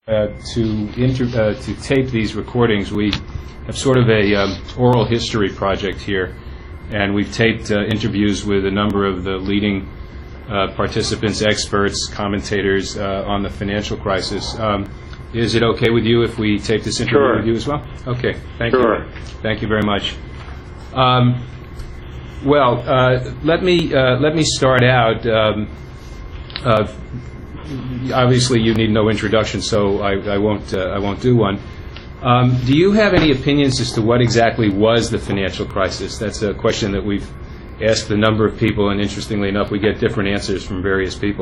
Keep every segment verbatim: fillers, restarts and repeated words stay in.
Uh, to inter uh, to tape these recordings. We have sort of a um, oral history project here, and we've taped uh, interviews with a number of the leading uh, participants, experts, commentators uh, on the financial crisis. Um, is it okay with you if we tape this interview Sure. with you as well? Okay, thank Sure. you. Thank you very much. Um, well, uh, let me uh, let me start out. Um, uh, Obviously, you need no introduction, so I, I won't. Uh, I won't do one. Um, do you have any opinions as to what exactly was the financial crisis? That's a question that we've asked a number of people, and interestingly enough, we get different answers from various people.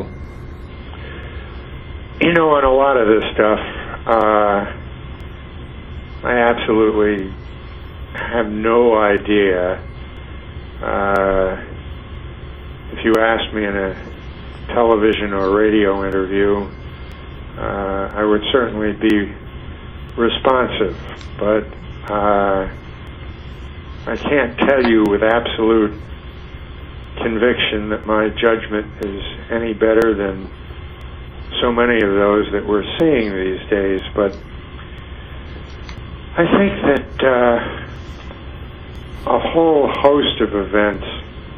You know, on a lot of this stuff, uh, I absolutely have no idea. Uh, if you asked me in a television or radio interview, uh, I would certainly be responsive, but uh, I can't tell you with absolute conviction that my judgment is any better than so many of those that we're seeing these days. But I think that uh, a whole host of events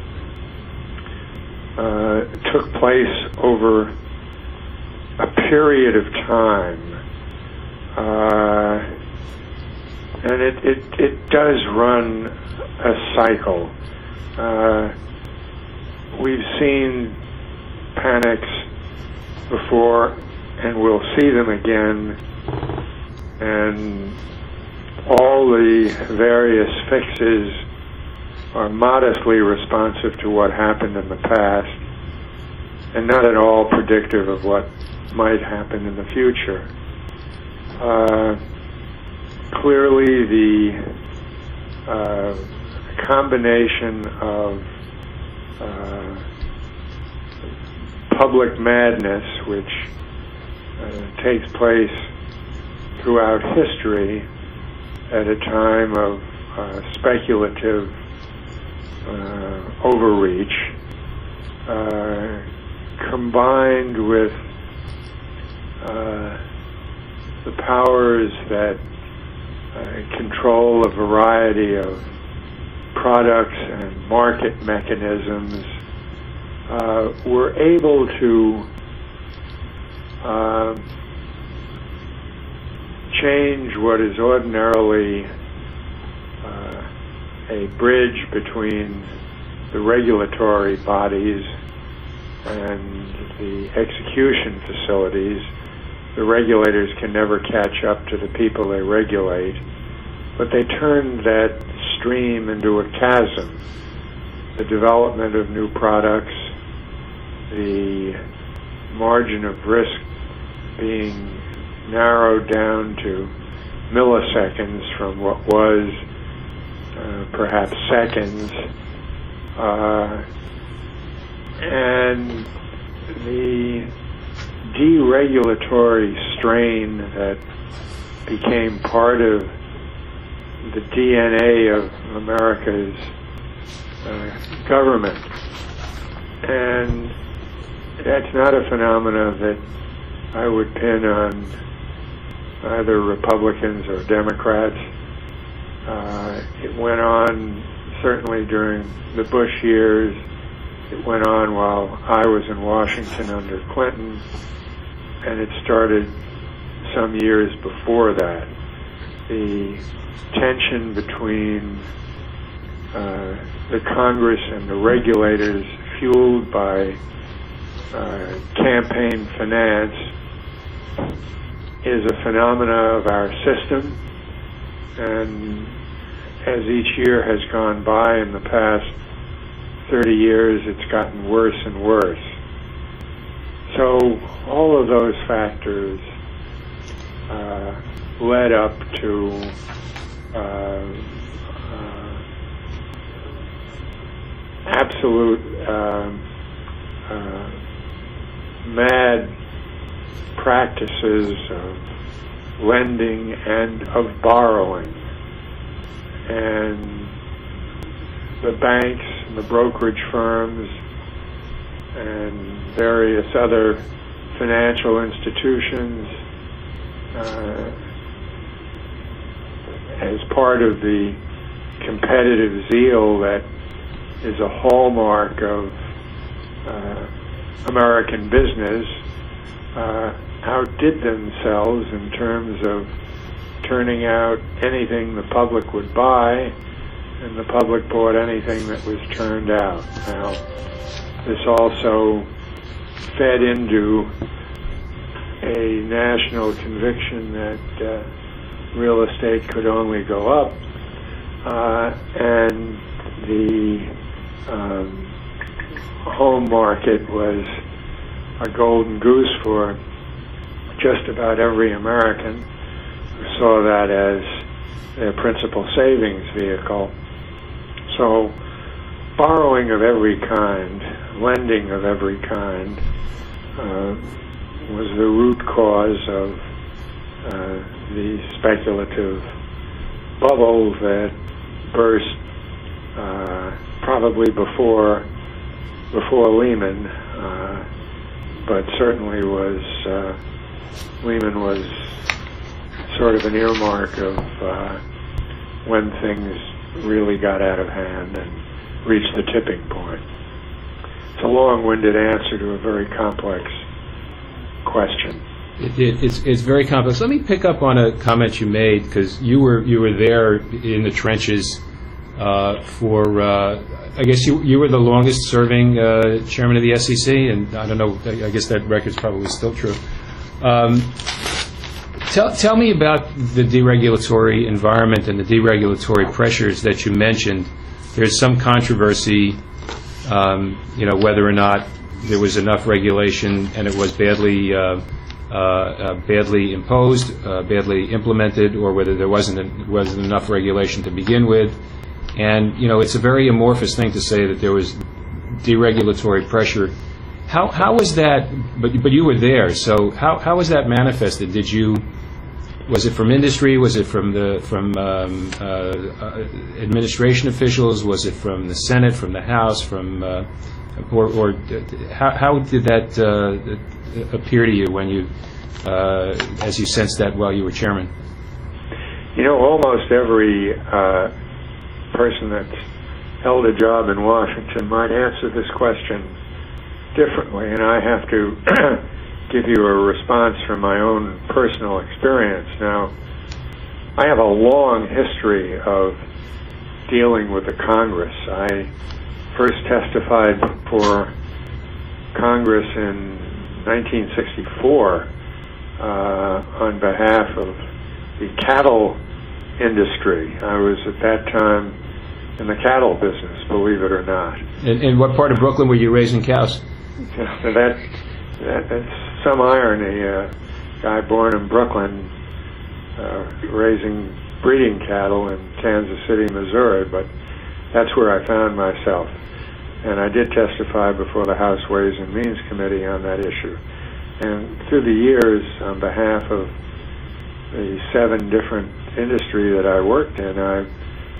Uh, took place over a period of time, uh, and it, it, it does run a cycle. Uh, we've seen panics before, and we'll see them again, and all the various fixes are modestly responsive to what happened in the past and not at all predictive of what might happen in the future. Uh, clearly, the uh, combination of uh, public madness, which uh, takes place throughout history at a time of uh, speculative Uh, overreach, uh, combined with uh, the powers that uh, control a variety of products and market mechanisms, uh, were able to uh, change what is ordinarily a bridge between the regulatory bodies and the execution facilities. The regulators can never catch up to the people they regulate, but they turned that stream into a chasm. The development of new products, the margin of risk being narrowed down to milliseconds from what was Uh, perhaps seconds, uh, and the deregulatory strain that became part of the D N A of America's uh, government. And that's not a phenomena that I would pin on either Republicans or Democrats. Uh, it went on certainly during the Bush years. It went on while I was in Washington under Clinton, and it started some years before that. The tension between uh, the Congress and the regulators, fueled by uh, campaign finance, is a phenomena of our system, and as each year has gone by in the past thirty years, it's gotten worse and worse. So all of those factors uh, led up to uh, uh, absolute uh, uh, mad practices of lending and of borrowing. And the banks and the brokerage firms and various other financial institutions uh, as part of the competitive zeal that is a hallmark of uh, American business, uh, outdid themselves in terms of turning out anything the public would buy, and the public bought anything that was turned out. Now, this also fed into a national conviction that uh, real estate could only go up, uh, and the um, home market was a golden goose for just about every American who saw that as their principal savings vehicle. So borrowing of every kind, lending of every kind, uh, was the root cause of uh, the speculative bubble that burst uh, probably before before Lehman, uh, but certainly was uh, Lehman was sort of an earmark of uh, when things really got out of hand and reached the tipping point. It's a long-winded answer to a very complex question. It, it, it's it's very complex. Let me pick up on a comment you made, because you were you were there in the trenches uh, for. Uh, I guess you you were the longest serving uh, chairman of the S E C, and I don't know. I, I guess that record's probably still true. Um, tell tell me about the deregulatory environment and the deregulatory pressures that you mentioned. There's some controversy, um, you know, whether or not there was enough regulation and it was badly uh, uh, uh, badly imposed, uh, badly implemented, or whether there wasn't a, wasn't enough regulation to begin with. And you know, it's a very amorphous thing to say that there was deregulatory pressure. How how was that? But but you were there, so how how was that manifested? Did you? Was it from industry? Was it from the from um, uh, uh, administration officials? Was it from the Senate, from the House, from uh, or, or how, how did that uh, appear to you when you, uh, as you sensed that while you were chairman? You know, almost every uh, person that's held a job in Washington might answer this question differently, and I have to give you a response from my own personal experience. Now, I have a long history of dealing with the Congress. I first testified for Congress in nineteen sixty-four uh, on behalf of the cattle industry. I was at that time in the cattle business, believe it or not. In, in what part of Brooklyn were you raising cows? that, that that's some irony. A guy born in Brooklyn uh, raising breeding cattle in Kansas City, Missouri, but that's where I found myself. And I did testify before the House Ways and Means Committee on that issue. And through the years, on behalf of the seven different industry that I worked in, I've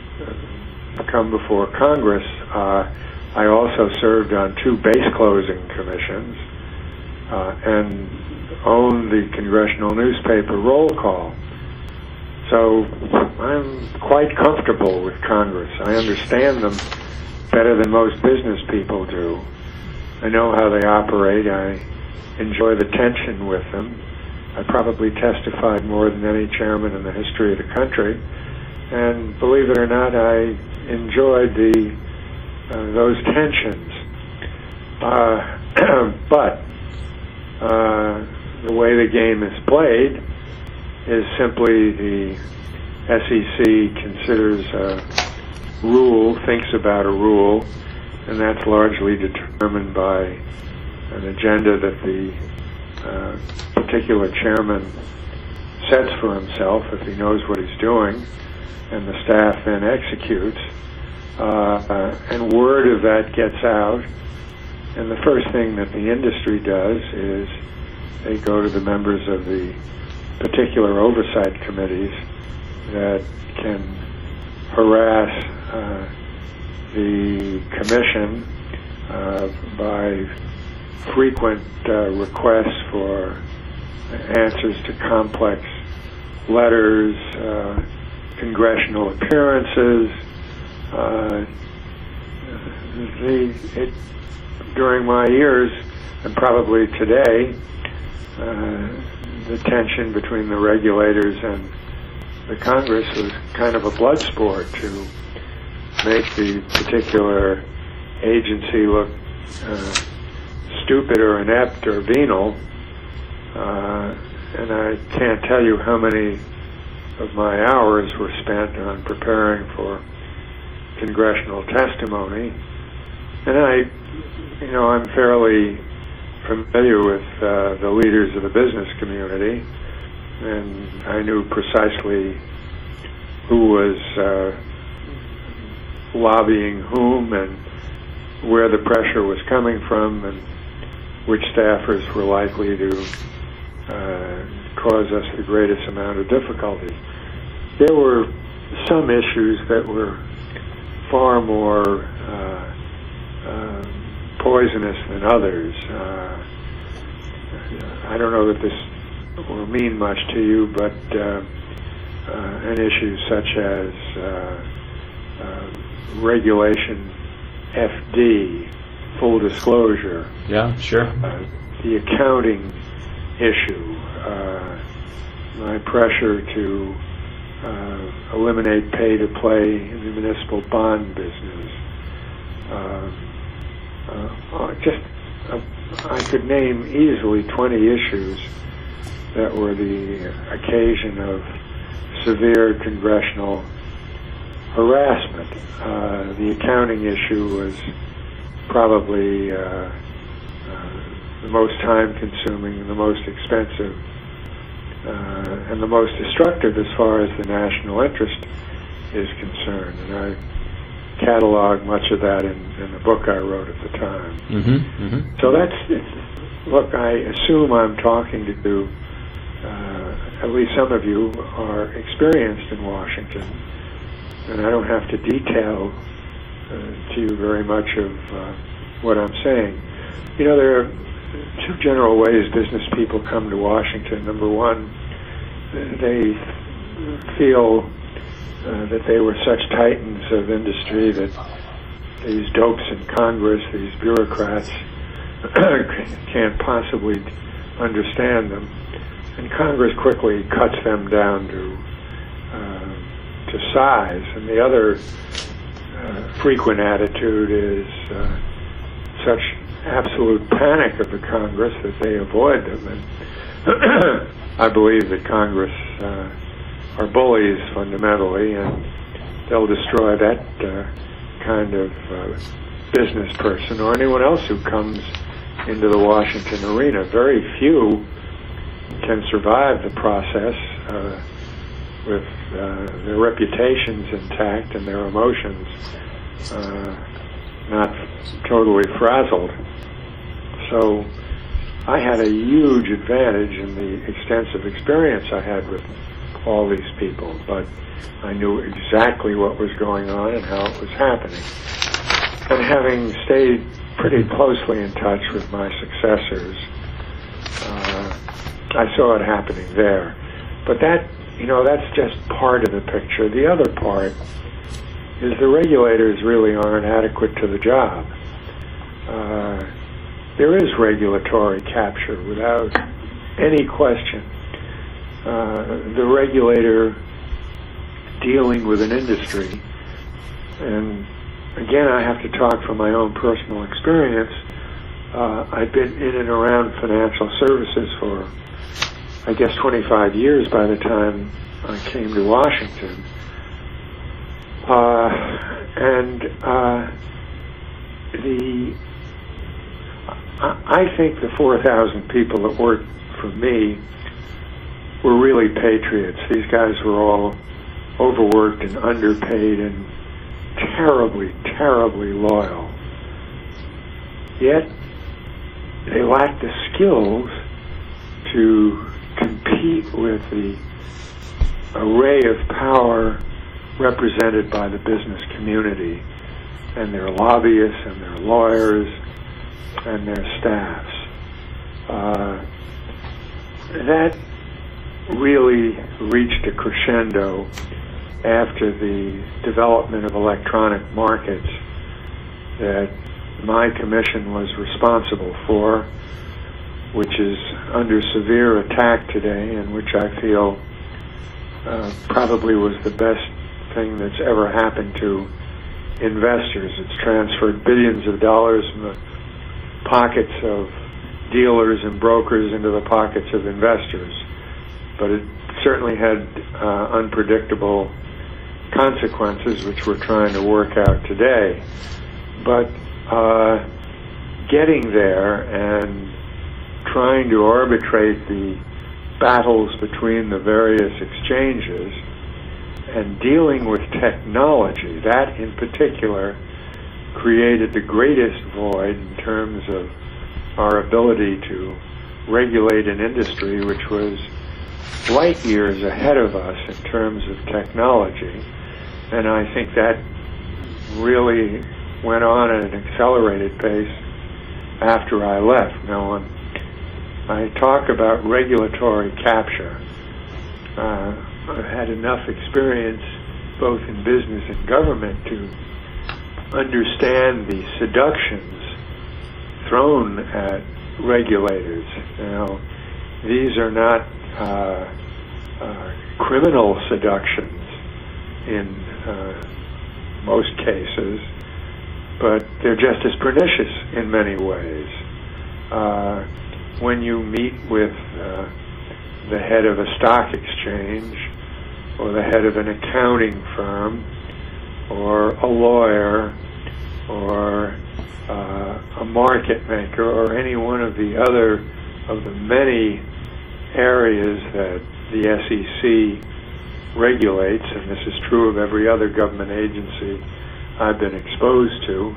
come before Congress. Uh, I also served on two base closing commissions uh, and owned the congressional newspaper Roll Call. So I'm quite comfortable with Congress. I understand them better than most business people do. I know how they operate. I enjoy the tension with them. I probably testified more than any chairman in the history of the country. And believe it or not, I enjoyed the uh, those tensions. Uh, but uh, the way the game is played is simply the S E C considers a rule, thinks about a rule, and that's largely determined by an agenda that the uh, particular chairman sets for himself if he knows what he's doing, and the staff then executes. Uh, uh, and word of that gets out, and the first thing that the industry does is they go to the members of the particular oversight committees that can harass uh, the commission uh, by frequent uh, requests for answers to complex letters, uh, congressional appearances. Uh, the, it, during my years, and probably today, uh, the tension between the regulators and the Congress was kind of a blood sport to make the particular agency look uh, stupid or inept or venal. Uh, and I can't tell you how many of my hours were spent on preparing for congressional testimony. And I, you know, I'm fairly familiar with uh, the leaders of the business community, and I knew precisely who was uh, lobbying whom and where the pressure was coming from and which staffers were likely to uh, cause us the greatest amount of difficulty. There were some issues that were far more uh, uh, poisonous than others. Uh, I don't know that this will mean much to you, but uh, uh, an issue such as uh, uh, regulation F D, full disclosure. Yeah, sure. Uh, the accounting issue, uh, my pressure to uh, eliminate pay-to-play in the municipal bond business. Uh, uh, just, uh, I could name easily twenty issues that were the occasion of severe congressional harassment. Uh, the accounting issue was probably uh, uh, the most time-consuming and the most expensive uh, and the most destructive as far as the national interest is concerned. And I cataloged much of that in, in the book I wrote at the time. Mm-hmm, mm-hmm. So that's, it's, look, I assume I'm talking to, uh, at least some of you are experienced in Washington, and I don't have to detail uh, to you very much of uh, what I'm saying. You know, there are two general ways business people come to Washington. Number one, they feel uh, that they were such titans of industry that these dopes in Congress, these bureaucrats, can't possibly understand them. And Congress quickly cuts them down to uh, to size. And the other uh, frequent attitude is uh, such absolute panic of the Congress that they avoid them. And I believe that Congress uh, are bullies fundamentally, and they'll destroy that uh, kind of uh, business person or anyone else who comes into the Washington arena. Very few can survive the process uh, with uh, their reputations intact and their emotions uh, not totally frazzled. So I had a huge advantage in the extensive experience I had with all these people, but I knew exactly what was going on and how it was happening. And having stayed pretty closely in touch with my successors, uh, I saw it happening there. But that, you know, that's just part of the picture. The other part is the regulators really aren't adequate to the job. Uh, there is regulatory capture without any question. Uh, the regulator dealing with an industry, and again, I have to talk from my own personal experience. Uh, I've been in and around financial services for, I guess, twenty-five years by the time I came to Washington. Uh, and uh, the, I think the four thousand people that worked for me were really patriots. These guys were all overworked and underpaid and terribly, terribly loyal. Yet they lacked the skills to compete with the array of power represented by the business community and their lobbyists and their lawyers and their staffs. Uh, that really reached a crescendo after the development of electronic markets that my commission was responsible for, which is under severe attack today, and which I feel uh, probably was the best thing that's ever happened to investors. It's transferred billions of dollars from the pockets of dealers and brokers into the pockets of investors. But it certainly had uh, unpredictable consequences, which we're trying to work out today. But uh, getting there and trying to arbitrate the battles between the various exchanges and dealing with technology, that in particular created the greatest void in terms of our ability to regulate an industry which was light years ahead of us in terms of technology. And I think that really went on at an accelerated pace after I left. Now, when I talk about regulatory capture, uh, I've had enough experience both in business and government to understand the seductions thrown at regulators. Now, these are not uh, uh, criminal seductions in uh, most cases, but they're just as pernicious in many ways. Uh, when you meet with uh, the head of a stock exchange, or the head of an accounting firm, or a lawyer, or uh, a market maker, or any one of the other of the many areas that the S E C regulates, and this is true of every other government agency I've been exposed to,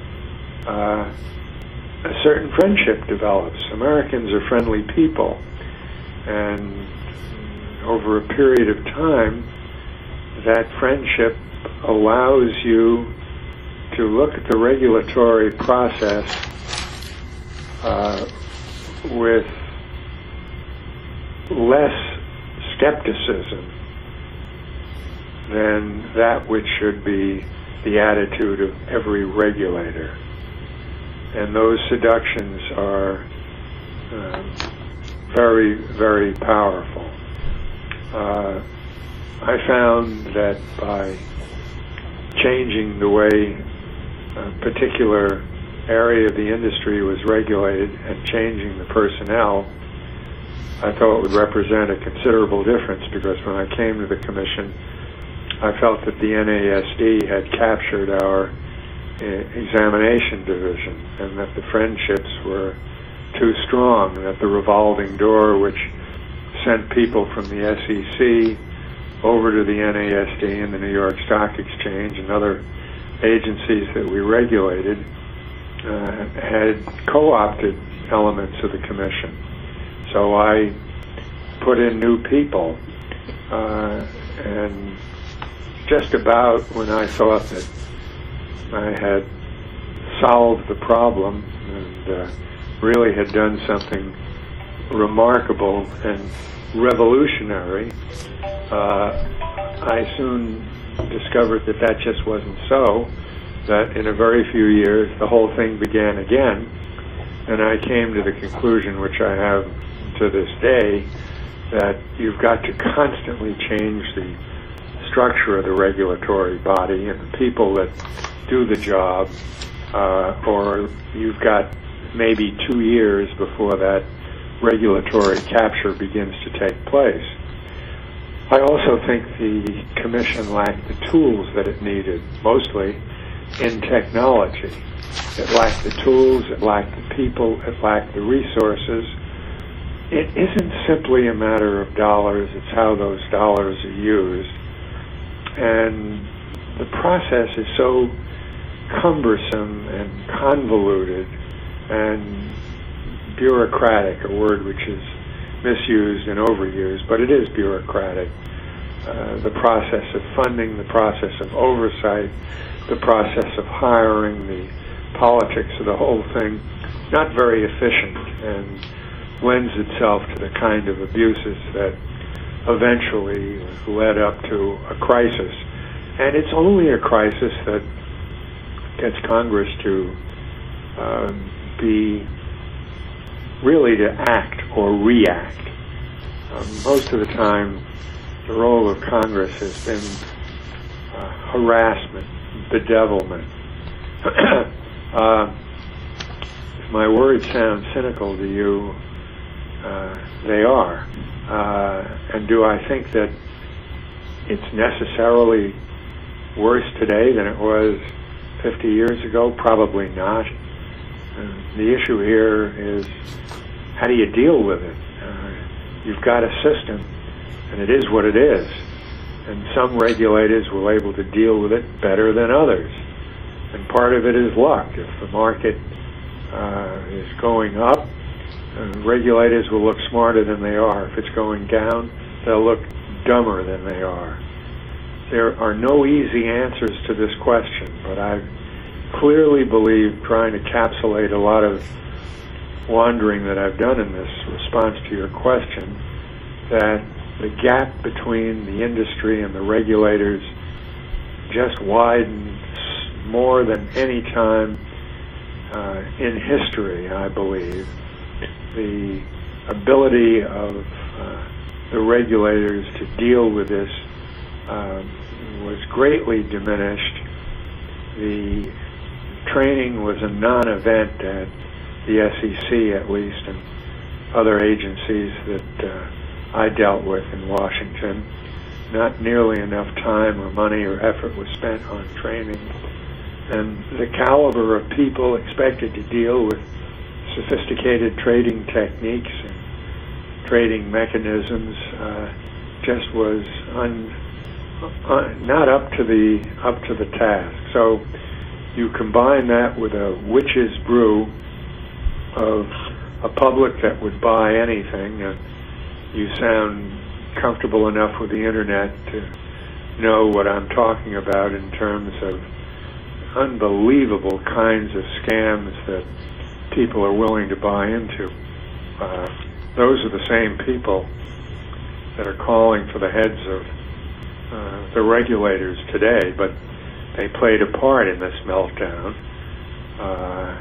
uh, a certain friendship develops. Americans are friendly people, and over a period of time, that friendship allows you to look at the regulatory process uh, with less skepticism than that which should be the attitude of every regulator. And those seductions are uh, very, very powerful. Uh, I found that by changing the way a particular area of the industry was regulated and changing the personnel, I thought it would represent a considerable difference, because when I came to the commission, I felt that the N A S D had captured our uh, examination division, and that the friendships were too strong, and that the revolving door which sent people from the S E C over to the N A S D and the New York Stock Exchange and other agencies that we regulated uh, had co-opted elements of the commission. So I put in new people, uh, and just about when I thought that I had solved the problem and uh, really had done something remarkable and revolutionary, uh, I soon discovered that that just wasn't so, that in a very few years the whole thing began again, and I came to the conclusion, which I have to this day, that you've got to constantly change the structure of the regulatory body and the people that do the job, uh, or you've got maybe two years before that regulatory capture begins to take place. I also think the commission lacked the tools that it needed, mostly in technology. It lacked the tools, it lacked the people, it lacked the resources. It isn't simply a matter of dollars, it's how those dollars are used. And the process is so cumbersome and convoluted and bureaucratic, a word which is misused and overused, but it is bureaucratic. Uh, the process of funding, the process of oversight, the process of hiring, the politics of the whole thing, not very efficient, and lends itself to the kind of abuses that eventually led up to a crisis. And it's only a crisis that gets Congress to uh, be really to act or react. Um, most of the time, the role of Congress has been uh, harassment, bedevilment. uh, if my words sound cynical to you, uh, they are. Uh, and do I think that it's necessarily worse today than it was fifty years ago? Probably not. Uh, the issue here is, how do you deal with it? Uh, you've got a system, and it is what it is. And some regulators were able to deal with it better than others. And part of it is luck. If the market uh, is going up, uh, regulators will look smarter than they are. If it's going down, they'll look dumber than they are. There are no easy answers to this question, but I clearly believe, trying to encapsulate a lot of wandering that I've done in this response to your question, that the gap between the industry and the regulators just widens more than any time uh, in history, I believe. The ability of uh, the regulators to deal with this uh, was greatly diminished. The training was a non-event at the S E C, at least, and other agencies that uh, I dealt with in Washington. Not nearly enough time or money or effort was spent on training. And the caliber of people expected to deal with sophisticated trading techniques and trading mechanisms uh, just was un, un, not up to the up to the task. So you combine that with a witch's brew of a public that would buy anything, and you sound comfortable enough with the internet to know what I'm talking about in terms of unbelievable kinds of scams that people are willing to buy into. Uh, those are the same people that are calling for the heads of uh, the regulators today, but they played a part in this meltdown. Uh,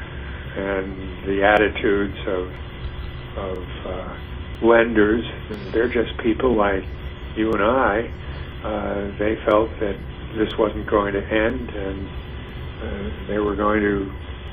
and the attitudes of, of uh, lenders, they're just people like you and I. Uh, they felt that this wasn't going to end, and uh, they were going to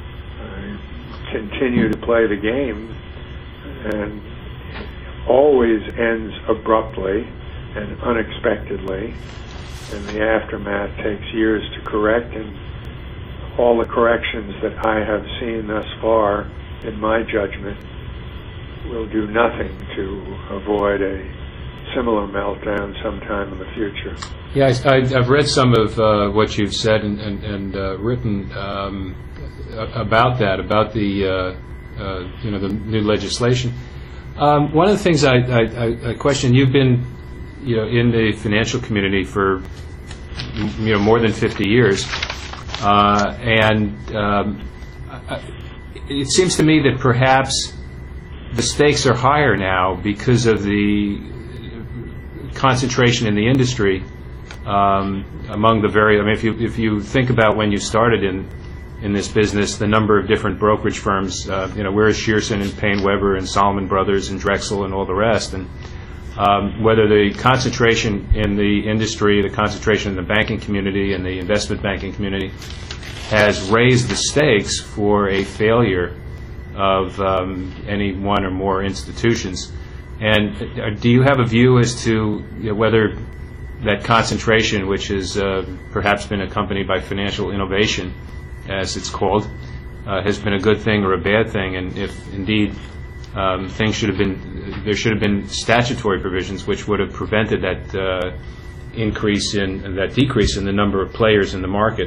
uh, continue to play the game, and always ends abruptly and unexpectedly, and the aftermath takes years to correct, and all the corrections that I have seen thus far, in my judgment, will do nothing to avoid a similar meltdown sometime in the future. Yeah, I, I, I've read some of uh, what you've said and, and, and uh, written um, about that, about the uh, uh, you know the new legislation. Um, one of the things I, I, I question, you've been you know in the financial community for you know more than fifty years. Uh, and um, I, it seems to me that perhaps the stakes are higher now because of the concentration in the industry um, among the very. I mean, if you if you think about when you started in in this business, the number of different brokerage firms. Uh, you know, where's Shearson and Payne Weber and Salomon Brothers and Drexel and all the rest, and Um, whether the concentration in the industry, the concentration in the banking community and the investment banking community has raised the stakes for a failure of um, any one or more institutions. And uh, do you have a view as to you know, whether that concentration, which has uh, perhaps been accompanied by financial innovation, as it's called, uh, has been a good thing or a bad thing, and if indeed Um, things should have been, there should have been statutory provisions which would have prevented that uh, increase in, that decrease in the number of players in the market?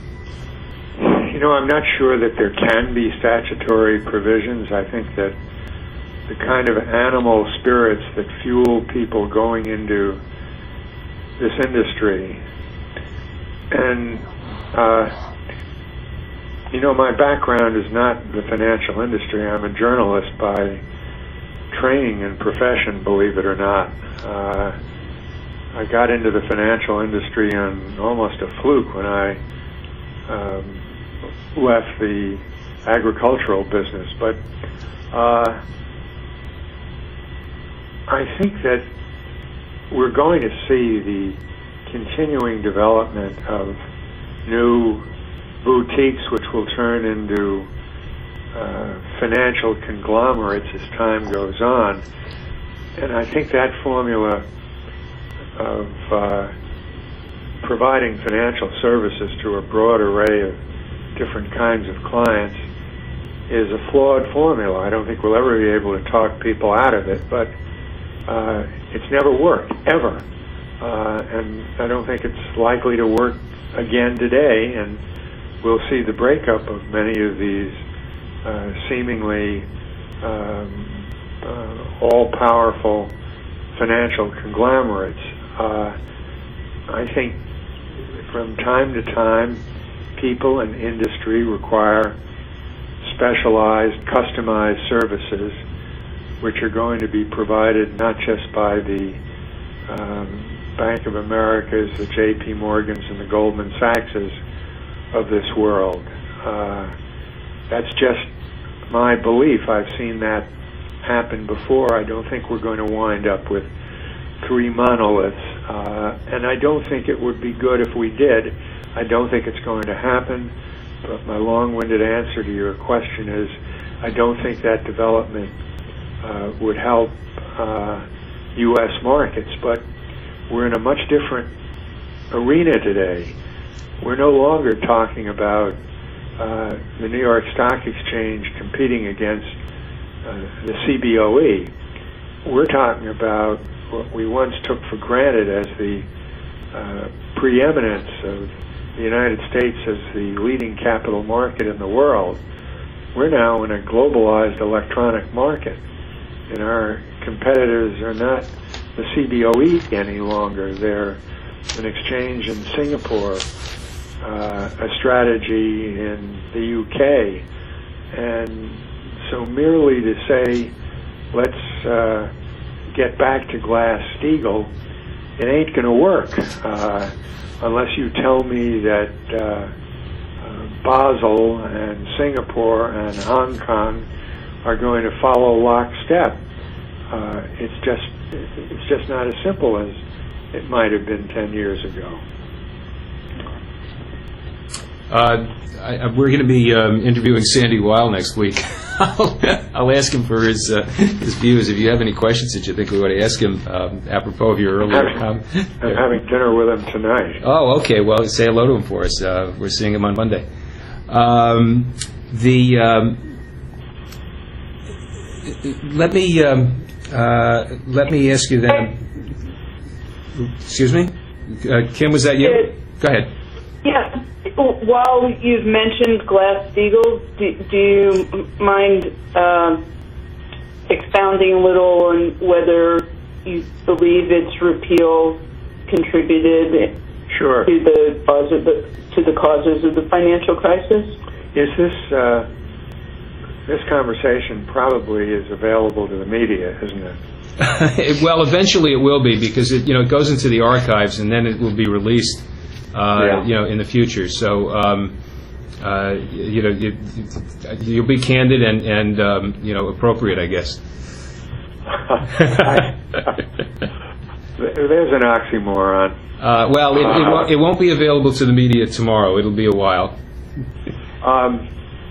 You know, I'm not sure that there can be statutory provisions. I think that the kind of animal spirits that fuel people going into this industry, and uh, you know, my background is not the financial industry. I'm a journalist by training and profession, believe it or not. Uh, I got into the financial industry on almost a fluke when I um, left the agricultural business. But uh, I think that we're going to see the continuing development of new boutiques, which will turn into uh, financial conglomerates as time goes on. And I think that formula of uh, providing financial services to a broad array of different kinds of clients is a flawed formula. I don't think we'll ever be able to talk people out of it, but uh, it's never worked, ever. Uh, and I don't think it's likely to work again today, and we'll see the breakup of many of these uh, seemingly um, uh, all-powerful financial conglomerates. Uh, I think from time to time, people and industry require specialized, customized services which are going to be provided not just by the um, Bank of Americas, the J P Morgans, and the Goldman Sachses of this world. Uh, that's just my belief. I've seen that happen before. I don't think we're going to wind up with three monoliths, uh, and I don't think it would be good if we did. I don't think it's going to happen, but my long-winded answer to your question is I don't think that development uh, would help uh, U S markets, but we're in a much different arena today. We're no longer talking about uh, the New York Stock Exchange competing against uh, the C B O E. We're talking about what we once took for granted as the uh, preeminence of the United States as the leading capital market in the world. We're now in a globalized electronic market, and our competitors are not the C B O E any longer. They're an exchange in Singapore, uh, a strategy in the U K, and so merely to say, let's uh, get back to Glass-Steagall, it ain't going to work uh, unless you tell me that uh, uh, Basel and Singapore and Hong Kong are going to follow lockstep. Uh, it's just it's just not as simple as it might have been ten years ago. Uh, I, we're going to be um, interviewing Sandy Weil next week. I'll, I'll ask him for his uh, his views. If you have any questions that you think we ought to ask him, um, apropos of your earlier comment. I'm having dinner with him tonight. Oh, okay. Well, say hello to him for us. Uh, we're seeing him on Monday. Um, the um, let me um, uh, let me ask you then. Excuse me, uh, Kim. Was that you? It, Go ahead. Yeah. While you've mentioned Glass-Steagall, do, do you mind uh, expounding a little on whether you believe its repeal contributed sure. to the cause of the to the causes of the financial crisis? Is this uh, this conversation probably is available to the media, isn't it? Well, eventually it will be, because it you know it goes into the archives and then it will be released. Uh, yeah. You know, in the future. So, um, uh, you know, you, you'll be candid and, and um, you know, appropriate, I guess. I, there's an oxymoron. Uh, well, it, it, won't, it won't be available to the media tomorrow. It'll be a while. Um,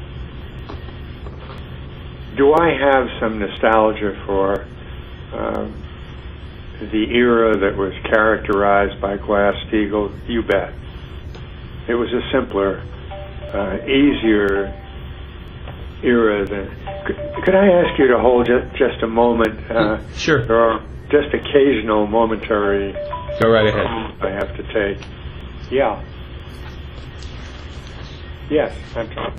do I have some nostalgia for um, the era that was characterized by Glass-Steagall? You bet. It was a simpler, uh, easier era than... Could, could I ask you to hold just, just a moment? Uh, sure. There are just occasional momentary... Go right ahead. I have to take. Yeah. Yes, I'm talking.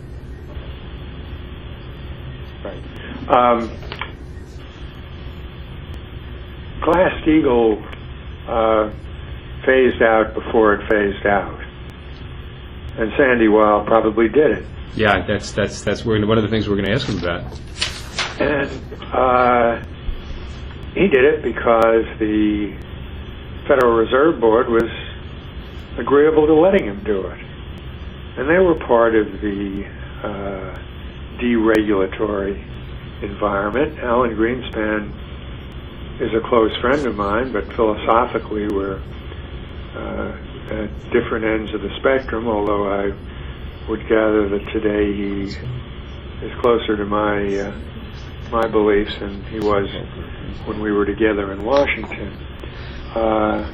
Right. Um, Glass-Steagall uh, phased out before it phased out, and Sandy Weil probably did it. Yeah, that's that's that's we're, one of the things we're going to ask him about. And uh, he did it because the Federal Reserve Board was agreeable to letting him do it. And they were part of the uh, deregulatory environment. Alan Greenspan is a close friend of mine, but philosophically we're uh, at different ends of the spectrum, although I would gather that today he is closer to my uh, my beliefs than he was when we were together in Washington. Uh,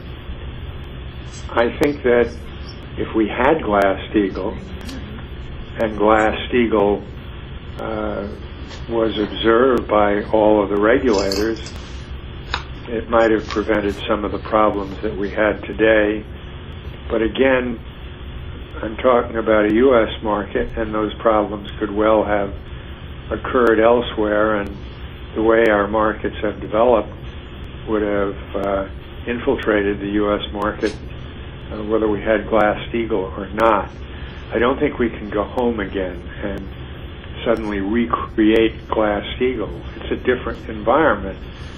I think that if we had Glass-Steagall, and Glass-Steagall uh, was observed by all of the regulators, it might have prevented some of the problems that we had today. But again, I'm talking about a U S market, and those problems could well have occurred elsewhere, and the way our markets have developed would have uh, infiltrated the U S market, uh, whether we had Glass-Steagall or not. I don't think we can go home again and suddenly recreate Glass-Steagall. It's a different environment,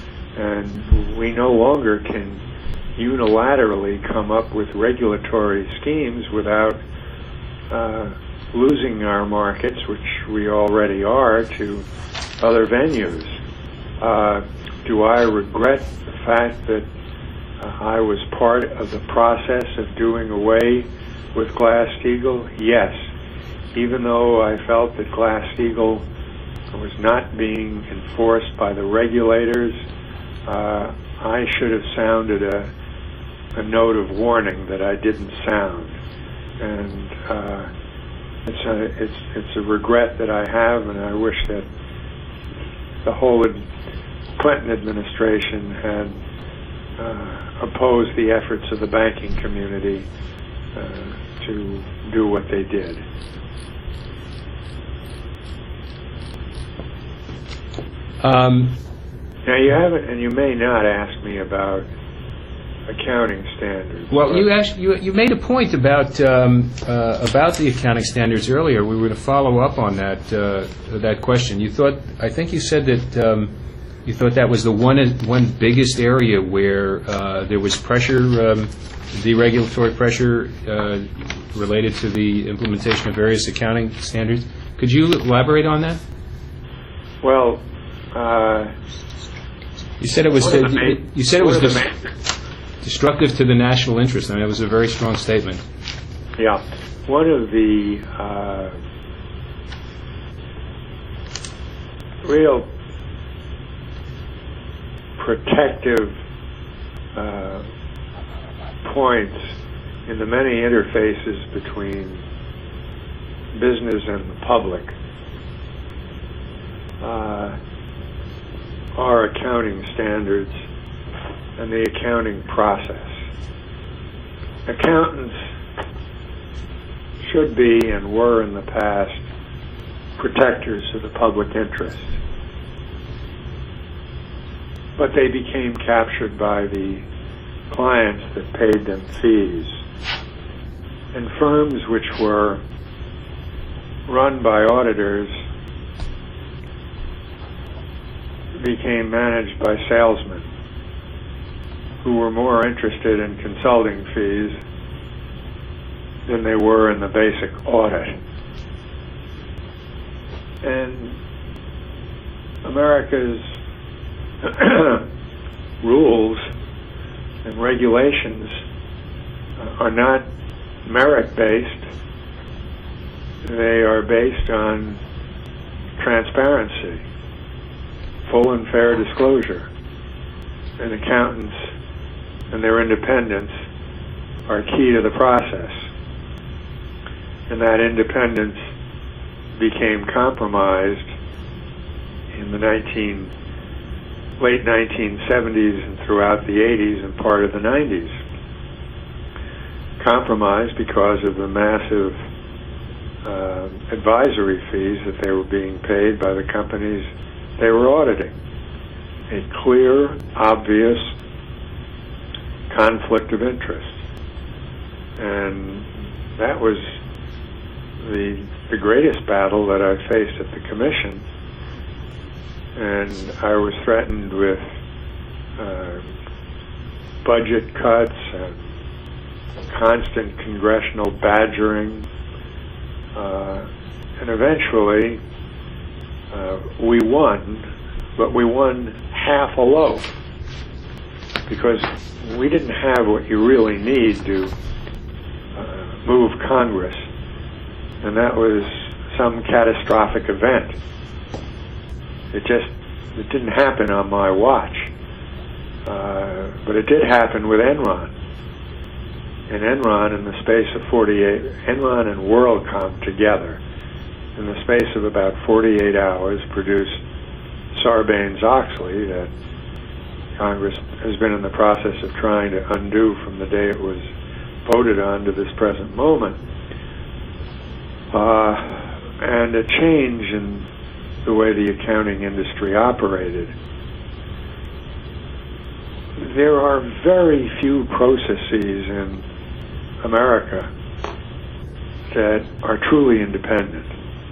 and we no longer can unilaterally come up with regulatory schemes without uh, losing our markets, which we already are, to other venues. Uh, do I regret the fact that uh, I was part of the process of doing away with Glass-Steagall? Yes. Even though I felt that Glass-Steagall was not being enforced by the regulators, uh, I should have sounded a, a note of warning that I didn't sound. And uh, it's, a, it's, it's a regret that I have, and I wish that the whole Clinton administration had uh, opposed the efforts of the banking community uh, to do what they did. Um, now you haven't, and you may not ask me about accounting standards. well, you, asked, you you made a point about um, uh, about the accounting standards earlier. We were to follow up on that uh, that question. You thought, I think you said that um, you thought that was the one one biggest area where uh, there was pressure, um, deregulatory pressure uh, related to the implementation of various accounting standards. Could you elaborate on that? Well, uh, you said it was. One of the main- You said it one was of the dis- main- destructive to the national interest. I mean, it was a very strong statement. Yeah. One of the uh, real protective uh, points in the many interfaces between business and the public uh, are accounting standards and the accounting process. Accountants should be and were in the past protectors of the public interest, but they became captured by the clients that paid them fees. And firms which were run by auditors became managed by salesmen who were more interested in consulting fees than they were in the basic audit. And America's rules and regulations are not merit-based. They are based on transparency, full and fair disclosure. And accountants and their independence are key to the process. And that independence became compromised in the nineteen, late nineteen seventies and throughout the eighties and part of the nineties. Compromised because of the massive uh, advisory fees that they were being paid by the companies they were auditing. A clear, obvious conflict of interest. And that was the the greatest battle that I faced at the Commission. And I was threatened with uh, budget cuts and constant congressional badgering, uh, and eventually uh, we won, but we won half a loaf because we didn't have what you really need to uh, move Congress, and that was some catastrophic event. It just it didn't happen on my watch, uh, but it did happen with Enron. And Enron, in the space of forty-eight, Enron and WorldCom together, in the space of about forty-eight hours, produced Sarbanes-Oxley that Congress has been in the process of trying to undo from the day it was voted on to this present moment. Uh, and a change in the way the accounting industry operated. There are very few processes in America that are truly independent.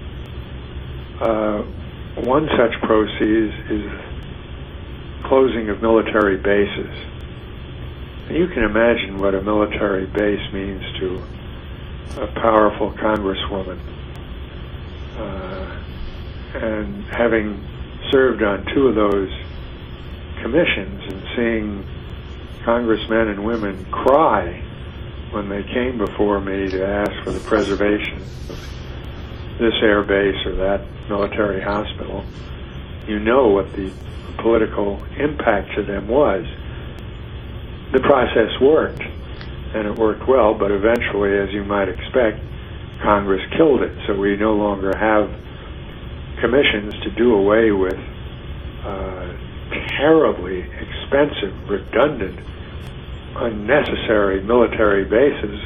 Uh, one such process is closing of military bases. And you can imagine what a military base means to a powerful congresswoman. Uh, and having served on two of those commissions and seeing congressmen and women cry when they came before me to ask for the preservation of this air base or that military hospital, you know what the political impact to them was. The process worked, and it worked well, but eventually, as you might expect, Congress killed it, so we no longer have commissions to do away with uh, terribly expensive, redundant, unnecessary military bases,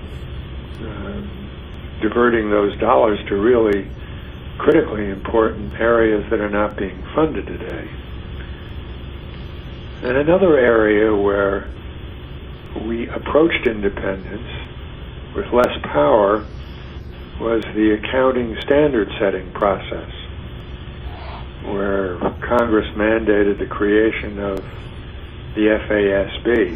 uh, diverting those dollars to really critically important areas that are not being funded today. And another area where we approached independence with less power was the accounting standard setting process, where Congress mandated the creation of the F A S B,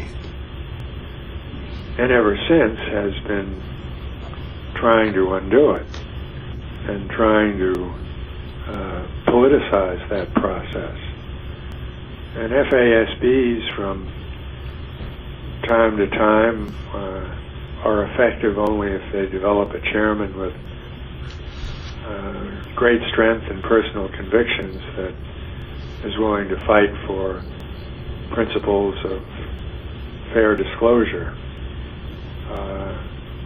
and ever since has been trying to undo it and trying to uh, politicize that process. And F A S Bs from time to time uh, are effective only if they develop a chairman with uh, great strength and personal convictions that is willing to fight for principles of fair disclosure. Uh,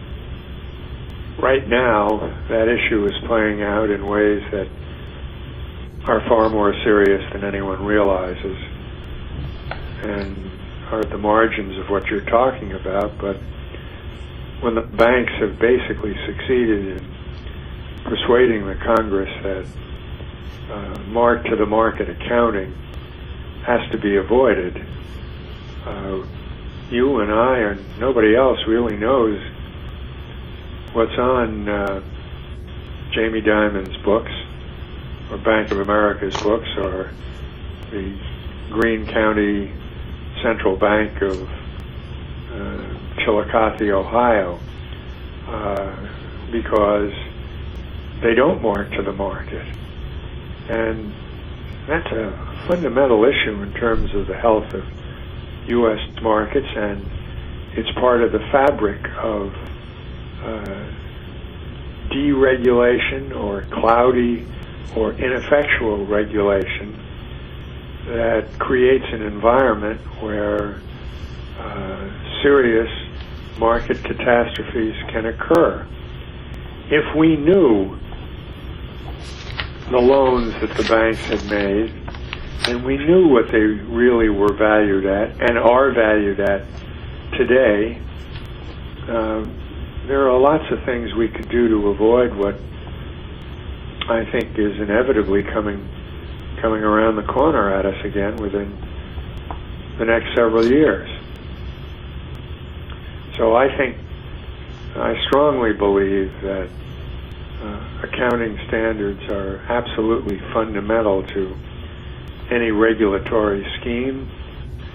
right now, that issue is playing out in ways that are far more serious than anyone realizes and are at the margins of what you're talking about. But when the banks have basically succeeded in persuading the Congress that uh, mark-to-the-market accounting has to be avoided, uh, you and I and nobody else really knows what's on uh, Jamie Dimon's books or Bank of America's books or the Greene County Central Bank of uh, Chillicothe, Ohio, uh, because they don't mark to the market. And that's a fundamental issue in terms of the health of U S markets, and it's part of the fabric of uh, deregulation or cloudy or ineffectual regulation that creates an environment where uh, serious market catastrophes can occur. If we knew the loans that the banks had made, and we knew what they really were valued at and are valued at today, uh, there are lots of things we could do to avoid what I think is inevitably coming coming around the corner at us again within the next several years. So I think, I strongly believe that uh, accounting standards are absolutely fundamental to any regulatory scheme,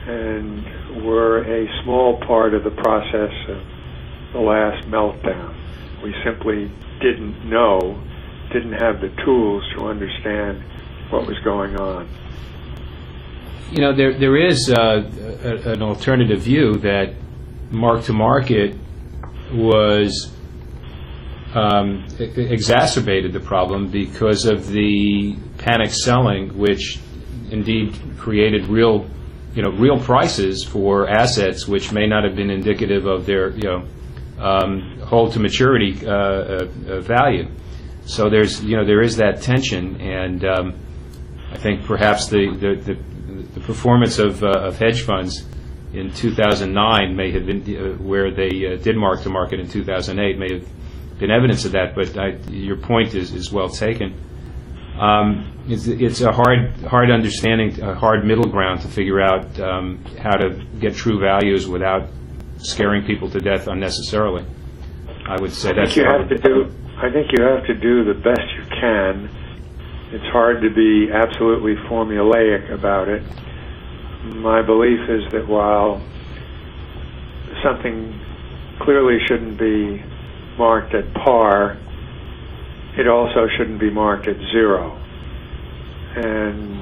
and were a small part of the process of the last meltdown. We simply didn't know, didn't have the tools to understand what was going on. You know, there there is uh, a, an alternative view that mark-to-market was um, e- exacerbated the problem because of the panic selling, which indeed created real, you know, real prices for assets which may not have been indicative of their, you know, um, hold to maturity uh, uh, uh, value. So there's, you know, there is that tension, and um, I think perhaps the the, the, the performance of, uh, of hedge funds in two thousand nine may have been, uh, where they uh, did mark to market in two thousand eight, may have been evidence of that, but I, your point is, is well taken. Um, it's, it's a hard, hard understanding, a hard middle ground to figure out um, how to get true values without scaring people to death unnecessarily. I would say I that's think you hard. have to do. I think you have to do the best you can. It's hard to be absolutely formulaic about it. My belief is that while something clearly shouldn't be marked at par, it also shouldn't be marked at zero. And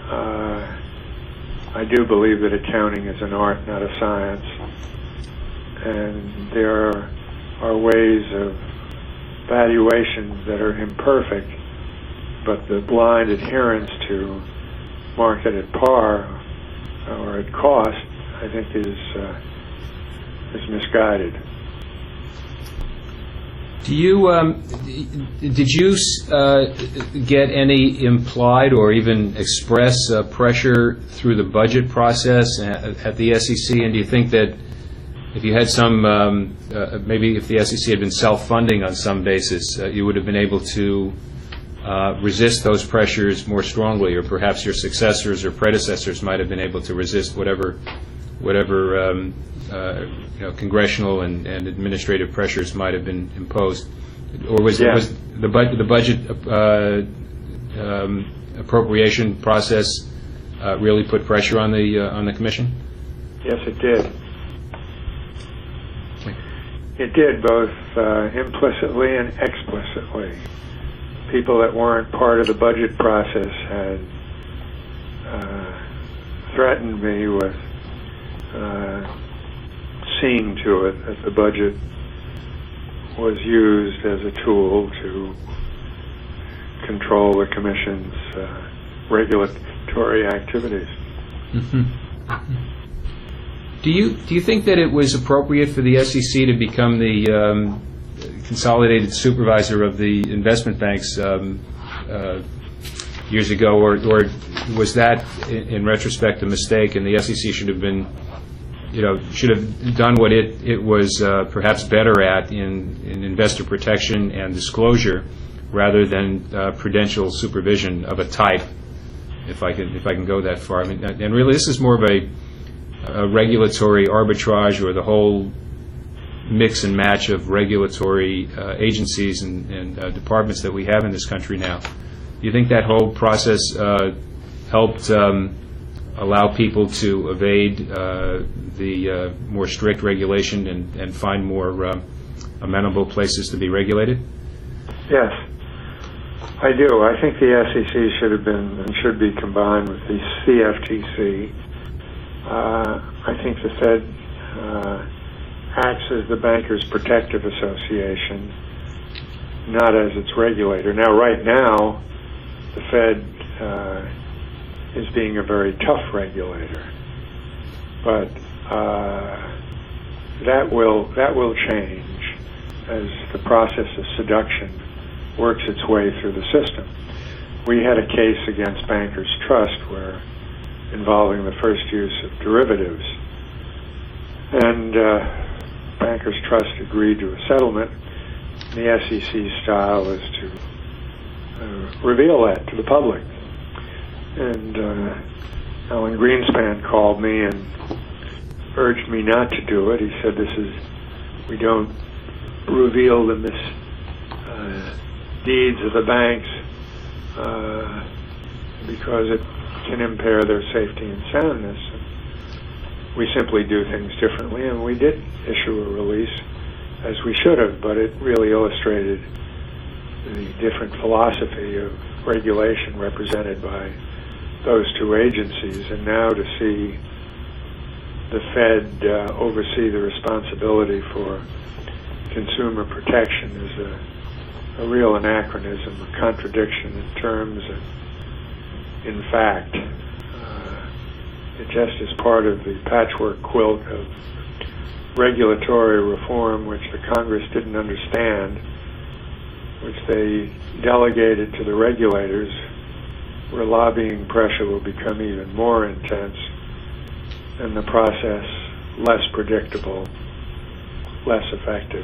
uh, I do believe that accounting is an art, not a science. And there are, are ways of valuations that are imperfect, but the blind adherence to market at par or at cost, I think, is uh, is misguided. Do you um, did you uh, get any implied or even express uh, pressure through the budget process at, at the S E C? And do you think that if you had some, um, uh, maybe if the S E C had been self-funding on some basis, uh, you would have been able to uh, resist those pressures more strongly, or perhaps your successors or predecessors might have been able to resist whatever, whatever um, uh, you know, congressional and, and administrative pressures might have been imposed, or was, Yeah. was the, bu- the budget uh, um, appropriation process uh, really put pressure on the uh, on the commission? Yes, it did. It did, both uh, implicitly and explicitly. People that weren't part of the budget process had uh, threatened me with uh, seeing to it that the budget was used as a tool to control the Commission's uh, regulatory activities. Mm-hmm. Do you do you think that it was appropriate for the S E C to become the um, consolidated supervisor of the investment banks um, uh, years ago, or, or was that, in, in retrospect, a mistake, and the S E C should have been, you know, should have done what it it was uh, perhaps better at in, in investor protection and disclosure, rather than uh, prudential supervision of a type, if I can if I can go that far. I mean, and really, this is more of a a regulatory arbitrage, or the whole mix and match of regulatory uh, agencies and, and uh, departments that we have in this country now. Do you think that whole process uh, helped um, allow people to evade uh, the uh, more strict regulation and, and find more uh, amenable places to be regulated? Yes, I do. I think the S E C should have been and should be combined with the C F T C. Uh, I think the Fed uh, acts as the Bankers Protective Association, not as its regulator. Now, right now, the Fed uh, is being a very tough regulator, but uh, that will that will change as the process of seduction works its way through the system. We had a case against Bankers Trust where involving the first use of derivatives. And uh, Bankers Trust agreed to a settlement. The S E C style is to uh, reveal that to the public. And uh, Alan Greenspan called me and urged me not to do it. He said, "This is, we don't reveal the mis, uh, deeds of the banks uh, because it can impair their safety and soundness." we simply do things differently, and we did issue a release as we should have, but it really illustrated the different philosophy of regulation represented by those two agencies. And now to see the Fed uh, oversee the responsibility for consumer protection is a, a real anachronism, a contradiction in terms and in fact. Uh, it just is part of the patchwork quilt of regulatory reform which the Congress didn't understand, which they delegated to the regulators, where lobbying pressure will become even more intense and the process less predictable, less effective.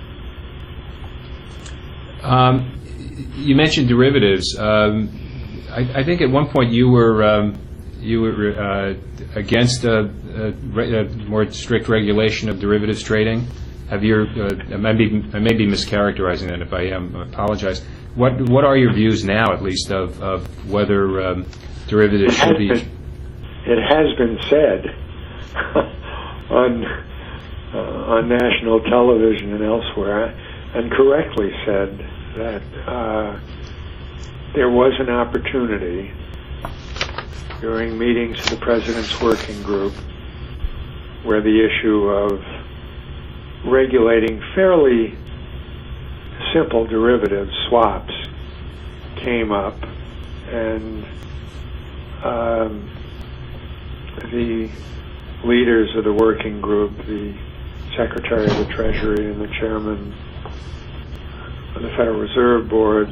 Um, you mentioned derivatives. Um, I, I think at one point you were um, you were uh, against a, a, re- a more strict regulation of derivatives trading. Have your uh, I may be I may be mischaracterizing that. If I am, I apologize. What what are your views now, at least, of of whether um, derivatives should be? Been, it has been said on uh, on national television and elsewhere, and correctly said, that uh, there was an opportunity during meetings of the President's Working Group where the issue of regulating fairly simple derivative swaps came up, and um, the leaders of the working group, the Secretary of the Treasury and the Chairman of the Federal Reserve Board,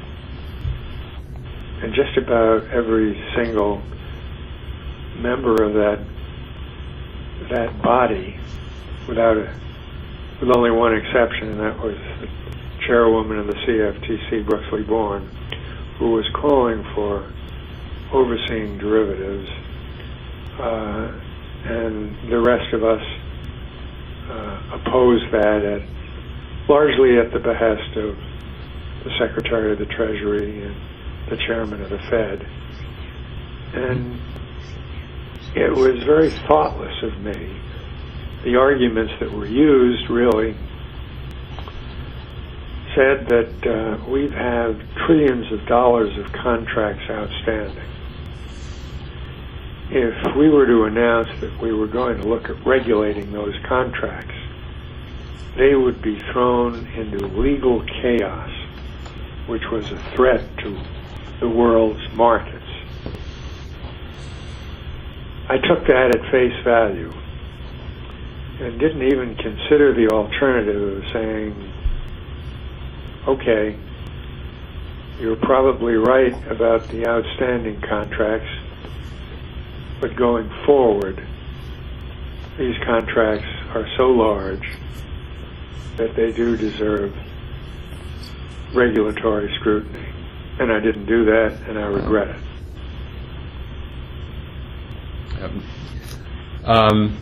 and just about every single member of that that body, without a, with only one exception, and that was the chairwoman of the C F T C, Brooksley Born, who was calling for overseeing derivatives, uh, and the rest of us uh, opposed that, at, largely at the behest of the Secretary of the Treasury and the Chairman of the Fed. And it was very thoughtless of me. The arguments that were used really said that uh, we have trillions of dollars of contracts outstanding. If we were to announce that we were going to look at regulating those contracts, they would be thrown into legal chaos, which was a threat to the world's markets. I took that at face value and didn't even consider the alternative of saying, okay, you're probably right about the outstanding contracts, but going forward, these contracts are so large that they do deserve regulatory scrutiny. And I didn't do that, and I regret it. Um, um,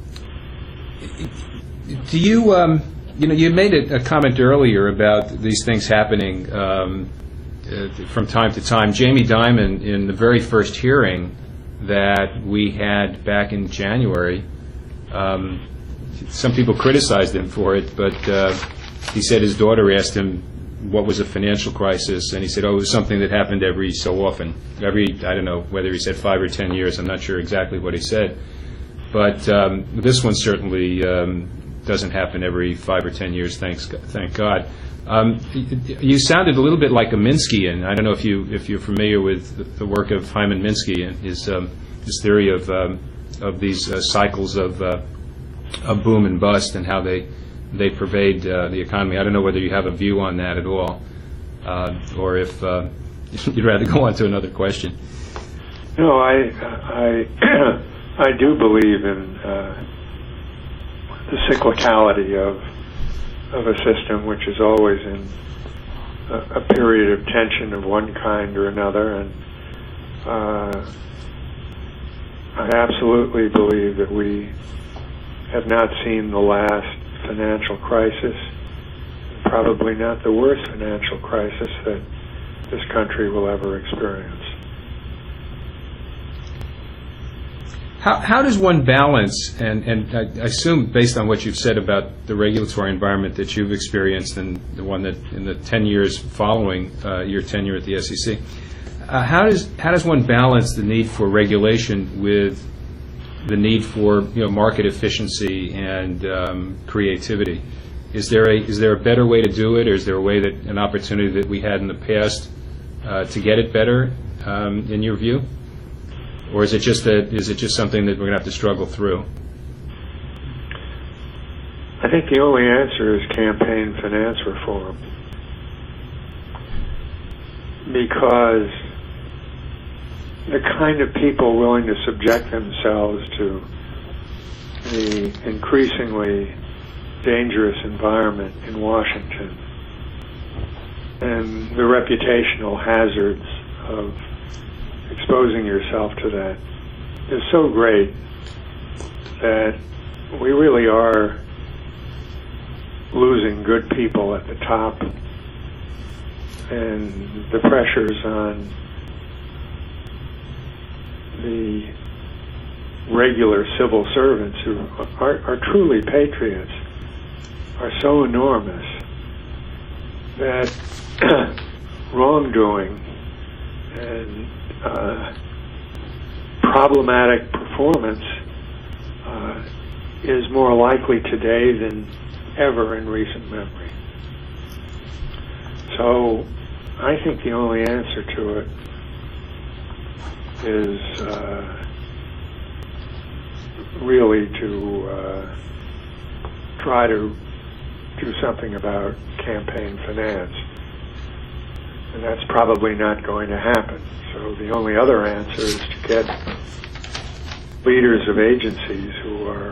do you, um, you know, you made a, a comment earlier about these things happening um, uh, from time to time. Jamie Dimon, in the very first hearing that we had back in January, um, some people criticized him for it, but uh, he said his daughter asked him what was a financial crisis, and he said, oh, it was something that happened every so often. Every, I don't know whether he said five or ten years, I'm not sure exactly what he said. But um, this one certainly um, doesn't happen every five or ten years, thanks, thank God. Um, you sounded a little bit like a Minskian. I don't know if, you, if you're familiar with the work of Hyman Minsky and his, um, his theory of, um, of these uh, cycles of, uh, of boom and bust and how they they pervade uh, the economy. I don't know whether you have a view on that at all, uh, or if uh, you'd rather go on to another question. No, I I I do believe in uh, the cyclicality of of a system which is always in a, a period of tension of one kind or another, and uh, I absolutely believe that we have not seen the last financial crisis, probably not the worst financial crisis that this country will ever experience. How, how does one balance, and, and I I assume based on what you've said about the regulatory environment that you've experienced and the one that in the ten years following uh, your tenure at the S E C, uh, how does how does one balance the need for regulation with the need for you know market efficiency and um, creativity? Is there a is there a better way to do it, or is there a way that an opportunity that we had in the past uh, to get it better, um, in your view? Or is it just that? Is it just something that we're going to have to struggle through? I think the only answer is campaign finance reform, because the kind of people willing to subject themselves to the increasingly dangerous environment in Washington and the reputational hazards of exposing yourself to that is so great that we really are losing good people at the top, and the pressures on the regular civil servants who are, are truly patriots are so enormous that wrongdoing and uh, problematic performance uh, is more likely today than ever in recent memory. So I think the only answer to it is uh, really to uh, try to do something about campaign finance. And that's probably not going to happen. So the only other answer is to get leaders of agencies who are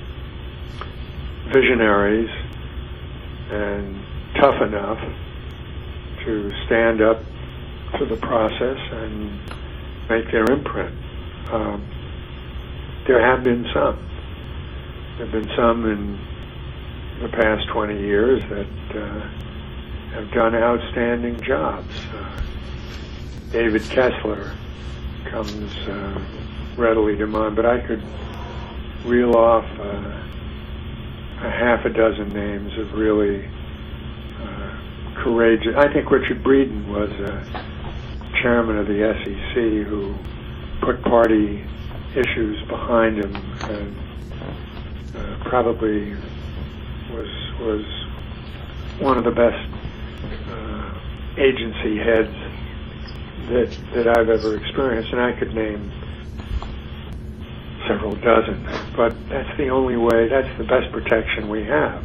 visionaries and tough enough to stand up to the process and make their imprint. Um, there have been some. There have been some in the past twenty years that uh, have done outstanding jobs. Uh, David Kessler comes uh, readily to mind, but I could reel off uh, a half a dozen names of really uh, courageous. I think Richard Breeden was uh, chairman of the S E C who put party issues behind him and uh, probably was was one of the best uh, agency heads that that I've ever experienced, and I could name several dozen. But that's the only way. That's the best protection we have.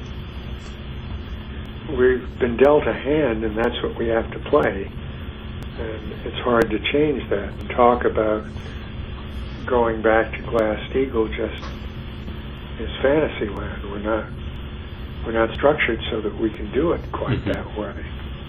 We've been dealt a hand, and that's what we have to play. And it's hard to change that. And talk about going back to Glass-Steagall just is fantasy land. We're not. We're not structured so that we can do it quite mm-hmm. that way.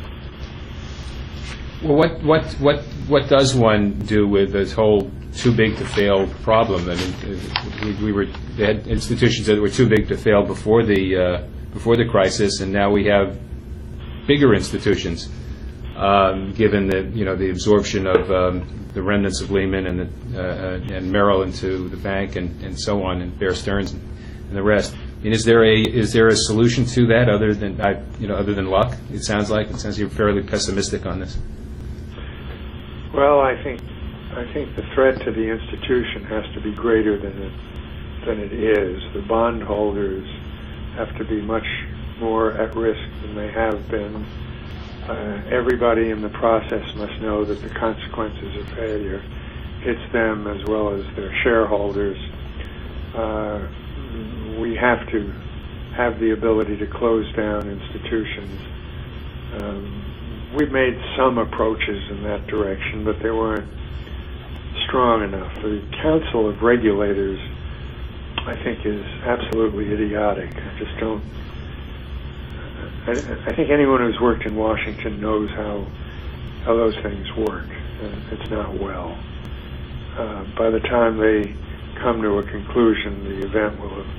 Well, what what what what does one do with this whole too big to fail problem? I mean, we, we were they had institutions that were too big to fail before the uh, before the crisis, and now we have bigger institutions, um, given the you know the absorption of um, the remnants of Lehman and the, uh, and Merrill into the bank and, and so on, and Bear Stearns and, and the rest. I mean, is there a is there a solution to that other than I, you know other than luck? It sounds like it sounds you're fairly pessimistic on this. Well, I think I think the threat to the institution has to be greater than it than it is. The bondholders have to be much more at risk than they have been. Uh, everybody in the process must know that the consequences of failure hits them as well as their shareholders. Uh, we have to have the ability to close down institutions. Um, we've made some approaches in that direction, but they weren't strong enough. The Council of Regulators, I think, is absolutely idiotic. I just don't. I, I think anyone who's worked in Washington knows how how those things work. Uh, it's not well. Uh, by the time they come to a conclusion, the event will have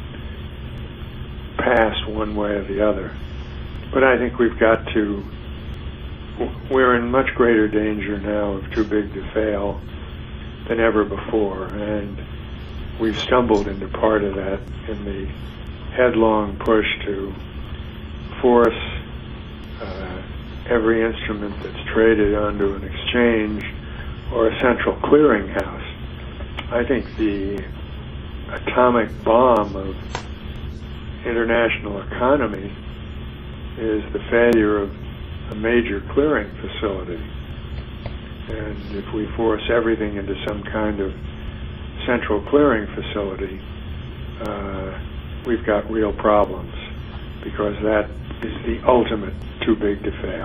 passed one way or the other. But I think we've got to, we're in much greater danger now of too big to fail than ever before, and we've stumbled into part of that in the headlong push to force uh, every instrument that's traded onto an exchange or a central clearinghouse. I think the atomic bomb of international economy is the failure of a major clearing facility. And if we force everything into some kind of central clearing facility, uh, we've got real problems, because that is the ultimate too big to fail.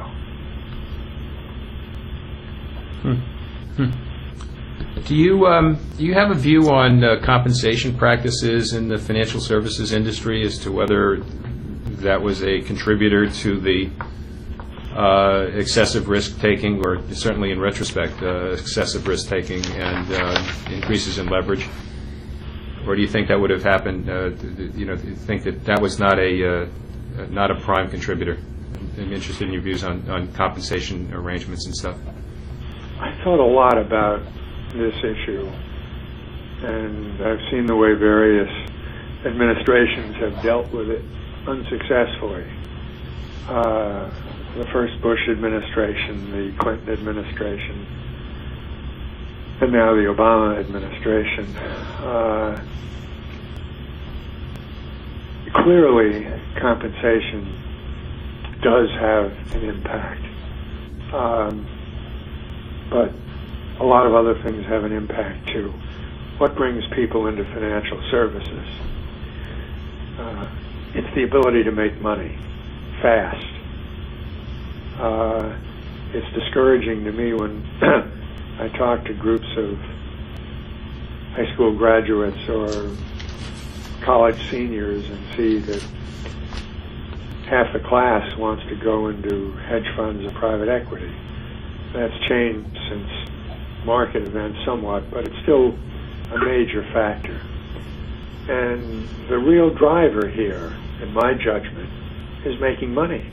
Hmm. Hmm. Do you um, do you have a view on uh, compensation practices in the financial services industry as to whether that was a contributor to the uh, excessive risk-taking, or certainly in retrospect, uh, excessive risk-taking and uh, increases in leverage? Or do you think that would have happened, uh, you know, do you think that that was not a, uh, not a prime contributor? I'm interested in your views on, on compensation arrangements and stuff. I thought a lot about this issue, and I've seen the way various administrations have dealt with it unsuccessfully. Uh, the first Bush administration, the Clinton administration, and now the Obama administration. Uh, clearly, compensation does have an impact. Um, but a lot of other things have an impact too. What brings people into financial services? Uh, it's the ability to make money fast. Uh, it's discouraging to me when I talk to groups of high school graduates or college seniors and see that half the class wants to go into hedge funds or private equity. That's changed since market events somewhat, but it's still a major factor. And the real driver here, in my judgment, is making money.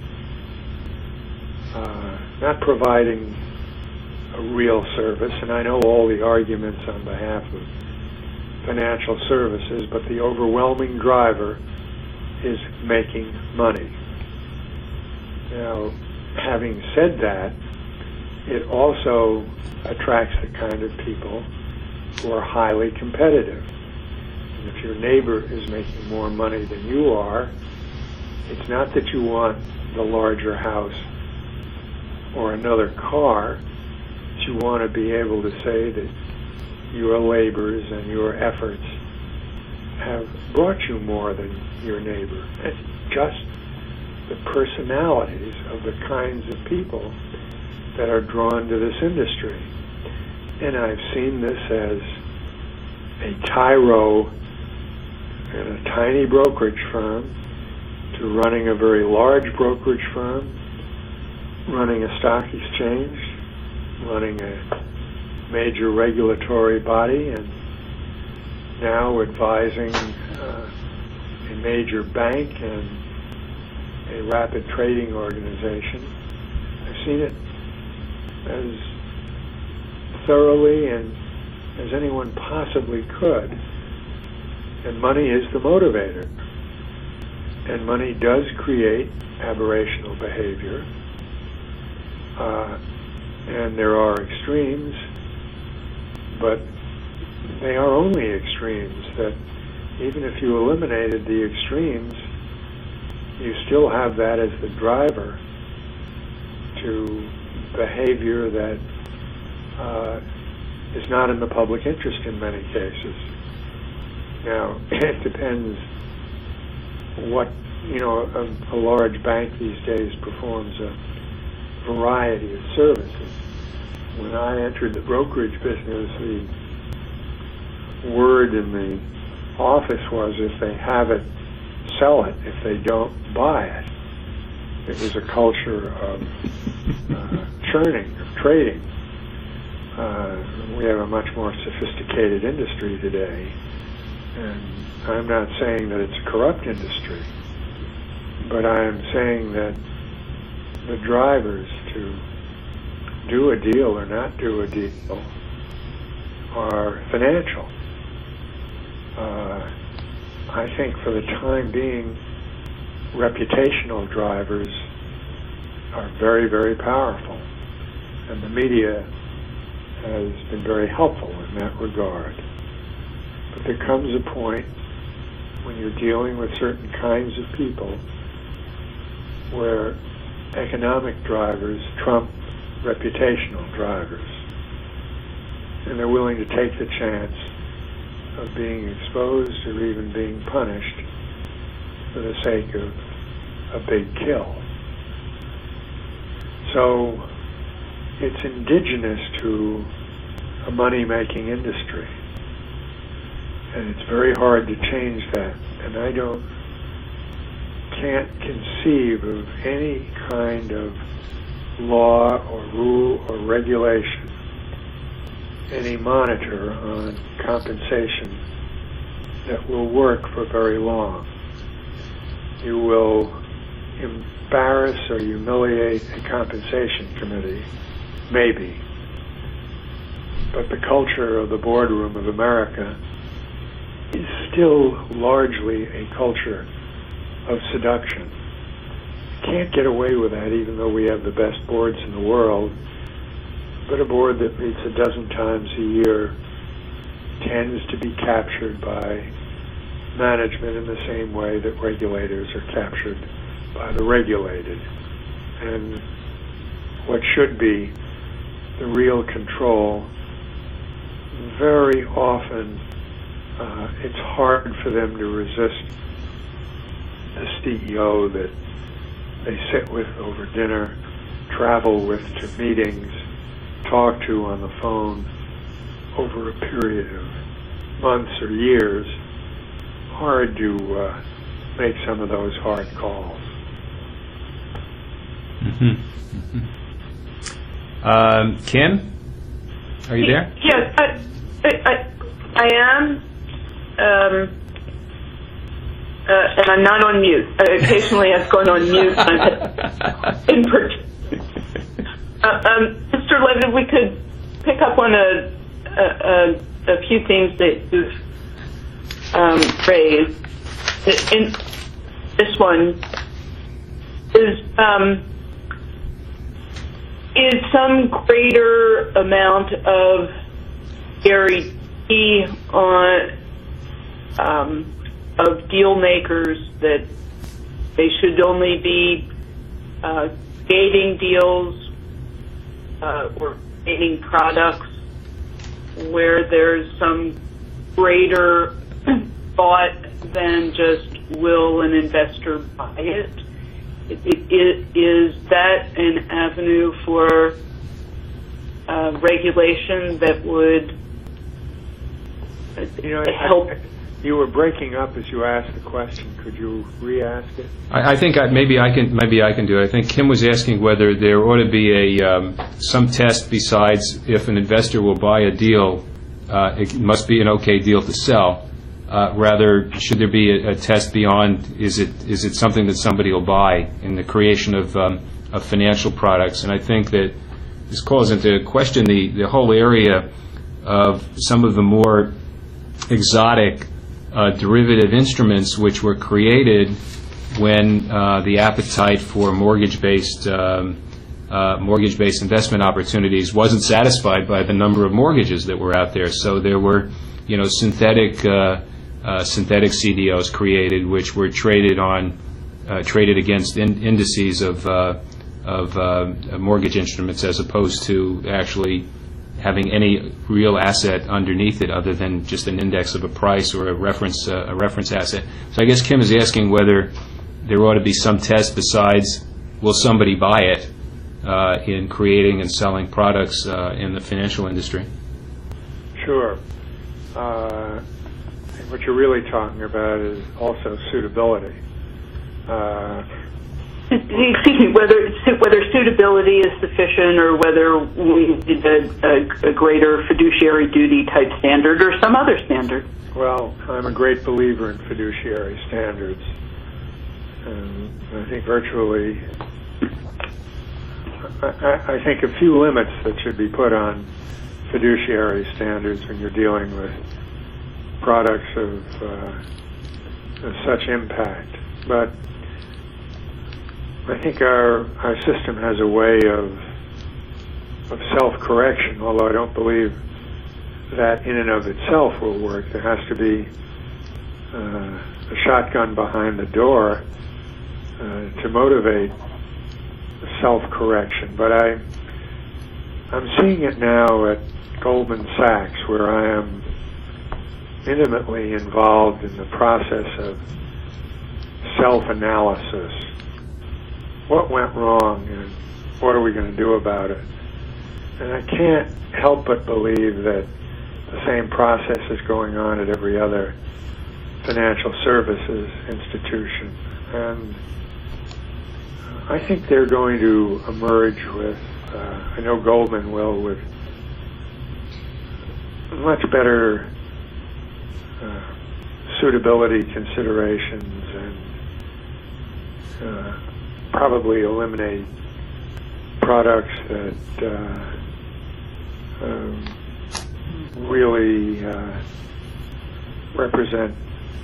Uh, not providing a real service, and I know all the arguments on behalf of financial services, but the overwhelming driver is making money. Now, having said that, it also attracts the kind of people who are highly competitive. And if your neighbor is making more money than you are, it's not that you want the larger house or another car, but you want to be able to say that your labors and your efforts have brought you more than your neighbor. It's just the personalities of the kinds of people that are drawn to this industry. And I've seen this as a tyro in a tiny brokerage firm to running a very large brokerage firm, running a stock exchange, running a major regulatory body, and now advising uh, a major bank and a rapid trading organization. I've seen it as thoroughly and as anyone possibly could. And money is the motivator. And money does create aberrational behavior. Uh, and there are extremes, but they are only extremes, that even if you eliminated the extremes, you still have that as the driver to behavior that uh, is not in the public interest in many cases. Now, it depends what, you know, a, a large bank these days performs a variety of services. When I entered the brokerage business, the word in the office was, if they have it, sell it. If they don't, buy it. It was a culture of uh, churning, of trading. Uh, we have a much more sophisticated industry today, and I'm not saying that it's a corrupt industry, but I am saying that the drivers to do a deal or not do a deal are financial. Uh, I think for the time being, reputational drivers are very, very powerful, and the media has been very helpful in that regard. But there comes a point when you're dealing with certain kinds of people where economic drivers trump reputational drivers, and they're willing to take the chance of being exposed or even being punished for the sake of a big kill. So it's indigenous to a money-making industry, and it's very hard to change that. And I don't can't conceive of any kind of law or rule or regulation, any monitor on compensation that will work for very long. You will embarrass or humiliate a compensation committee, maybe, but the culture of the boardroom of America is still largely a culture of seduction. You can't get away with that, even though we have the best boards in the world. But a board that meets a dozen times a year tends to be captured by management in the same way that regulators are captured by the regulated. And what should be the real control, very often uh, it's hard for them to resist the C E O that they sit with over dinner, travel with to meetings, talk to on the phone over a period of months or years. Hard to uh, make some of those hard calls. Mm-hmm. Mm-hmm. Um, Kim, are you there? Yes, I, I, I am, um, uh, and I'm not on mute. Uh, occasionally I've gone on mute. in per- uh, um, Mister Levitt, if we could pick up on a, a, a few things that you've um, raised. In this one is um, is some greater amount of guarantee on um, of deal makers that they should only be uh, gating deals uh, or gating products where there's some greater thought than just will an investor buy it? It, it, it is that an avenue for uh, regulation that would You know, help? I, you were breaking up as you asked the question. Could you re-ask it? I, I think I, maybe I can maybe I can do it. I think Kim was asking whether there ought to be a um, some test besides if an investor will buy a deal, uh, it must be an okay deal to sell. Uh, rather, should there be a, a test beyond? Is it is it something that somebody will buy in the creation of um, of financial products? And I think that this calls into question the the whole area of some of the more exotic uh, derivative instruments which were created when uh, the appetite for mortgage-based um, uh, mortgage-based investment opportunities wasn't satisfied by the number of mortgages that were out there. So there were, you know, synthetic uh, uh, synthetic C D Os created, which were traded on uh, traded against in- indices of uh, of uh, mortgage instruments, as opposed to actually having any real asset underneath it other than just an index of a price or a reference uh, a reference asset. So I guess Kim is asking whether there ought to be some test besides will somebody buy it uh, in creating and selling products uh, in the financial industry. Sure. Uh, and what you're really talking about is also suitability. Uh, Excuse me, whether whether suitability is sufficient or whether we need a, a, a greater fiduciary duty type standard or some other standard. Well, I'm a great believer in fiduciary standards. And I think virtually, I, I think a few limits that should be put on fiduciary standards when you're dealing with products of, uh, of such impact. But I think our our system has a way of of self-correction, although I don't believe that in and of itself will work. There has to be uh, a shotgun behind the door uh, to motivate self-correction. But I, I'm seeing it now at Goldman Sachs, where I am intimately involved in the process of self-analysis. What went wrong and what are we going to do about it? And I can't help but believe that the same process is going on at every other financial services institution. And I think they're going to emerge with, uh, I know Goldman will, with much better uh, suitability considerations and uh, probably eliminate products that uh, um, really uh, represent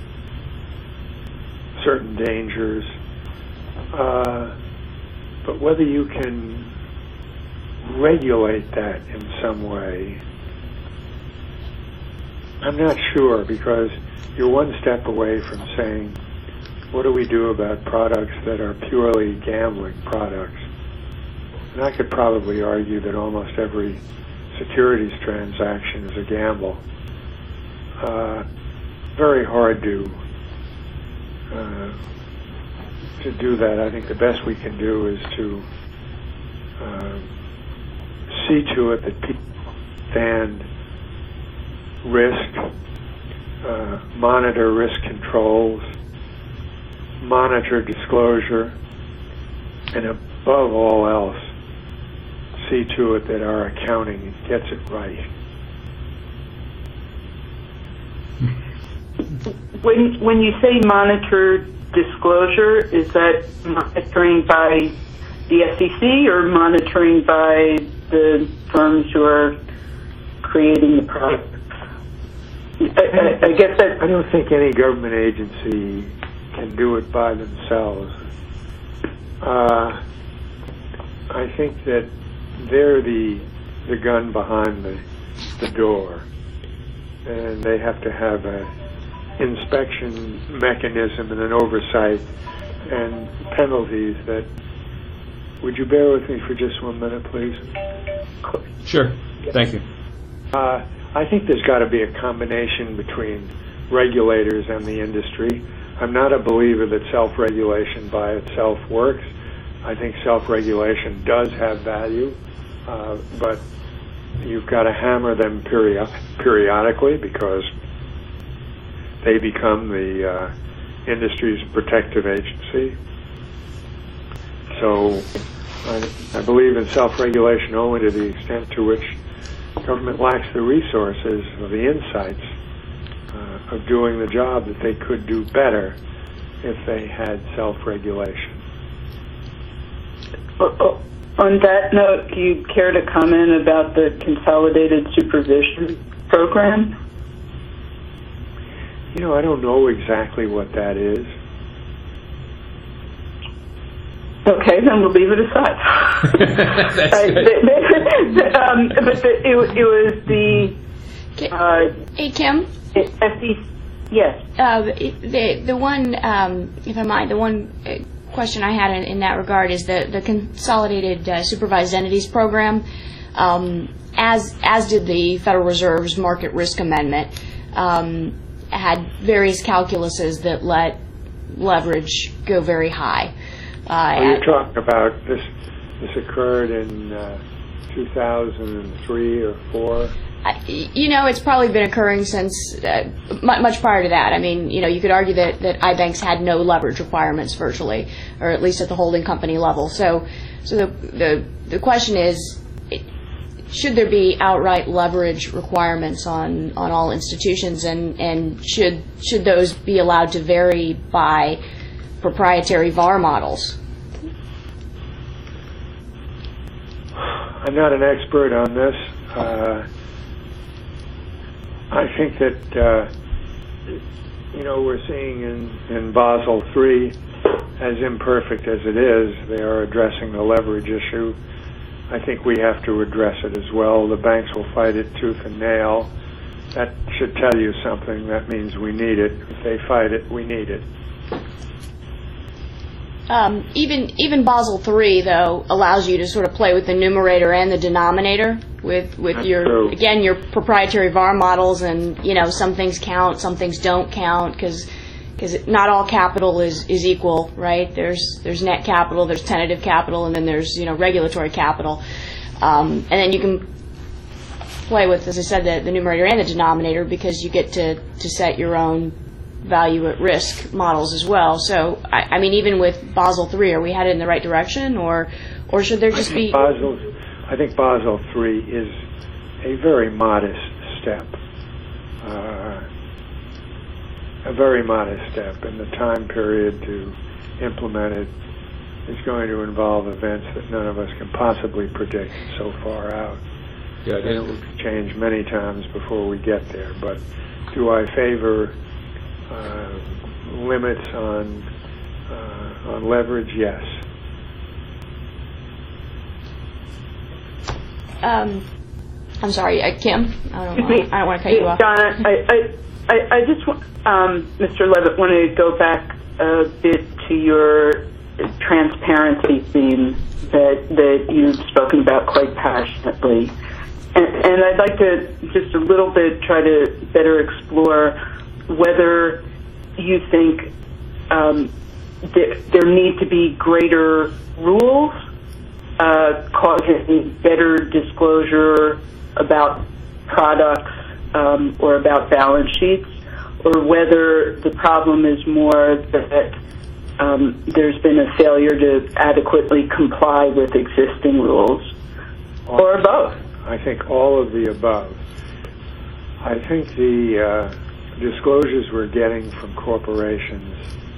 certain dangers. Uh, but whether you can regulate that in some way, I'm not sure, because you're one step away from saying, what do we do about products that are purely gambling products? And I could probably argue that almost every securities transaction is a gamble. Uh, very hard to uh, to do that. I think the best we can do is to uh, see to it that people understand risk, uh, monitor risk controls, monitor disclosure, and above all else, see to it that our accounting gets it right. When when you say monitor disclosure, is that monitoring by the S E C or monitoring by the firms who are creating the product? I, I, I guess that I don't think any government agency can do it by themselves. Uh, I think that they're the the gun behind the the door, and they have to have a inspection mechanism and an oversight and penalties that. Would you bear with me for just one minute, please? Sure. Thank you. Uh, I think there's got to be a combination between regulators and the industry. I'm not a believer that self-regulation by itself works. I think self-regulation does have value, uh, but you've got to hammer them peri- periodically because they become the uh, industry's protective agency. So I, I believe in self-regulation only to the extent to which government lacks the resources or the insights uh, of doing the job that they could do better if they had self-regulation. On that note, do you care to comment about the Consolidated Supervision Program? You know, I don't know exactly what that is. Okay, then we'll leave it aside. That's uh, good. the, the, um, but the, it, it was the... Uh, hey, Kim? F D C, yes. Uh, the, the one, um, if I might, the one question I had in, in that regard is the, the Consolidated uh, Supervised Entities Program, um, as, as did the Federal Reserve's Market Risk Amendment, um, had various calculuses that let leverage go very high. Uh, oh, you're talking about this. This occurred in uh, two thousand three or four. Uh, you know, it's probably been occurring since uh, much prior to that. I mean, you know, you could argue that that iBanks had no leverage requirements virtually, or at least at the holding company level. So, so the the the question is, should there be outright leverage requirements on on all institutions, and and should should those be allowed to vary by proprietary V A R models? I'm not an expert on this. Uh, I think that, uh, you know, we're seeing in, in Basel three, as imperfect as it is, they are addressing the leverage issue. I think we have to address it as well. The banks will fight it tooth and nail. That should tell you something. That means we need it. If they fight it, we need it. Um, even even Basel three, though, allows you to sort of play with the numerator and the denominator with with That's your true. again your proprietary V A R models, and you know some things count, some things don't count because because not all capital is, is equal, right? There's there's net capital, there's tentative capital, and then there's you know regulatory capital, um, and then you can play with, as I said, the, the numerator and the denominator because you get to to set your own value at risk models as well. So, I, I mean, even with Basel three, are we headed in the right direction, or or should there just I be? think Basel, I think Basel three is a very modest step, uh, a very modest step, and the time period to implement it is going to involve events that none of us can possibly predict so far out. Yeah, And it will change many times before we get there. But do I favor Uh, limits on uh, on leverage? Yes. Um, I'm sorry, uh, Kim. I don't, Excuse me. want, I don't want to cut you off. Donna, I, I, I, I just, wa- um, Mister Levitt, want to go back a bit to your transparency theme that that you've spoken about quite passionately, and, and I'd like to just a little bit try to better explore whether you think um, th- there need to be greater rules uh, causing better disclosure about products um, or about balance sheets, or whether the problem is more that um, there's been a failure to adequately comply with existing rules, or both. I think all of the above. I think the uh, disclosures we're getting from corporations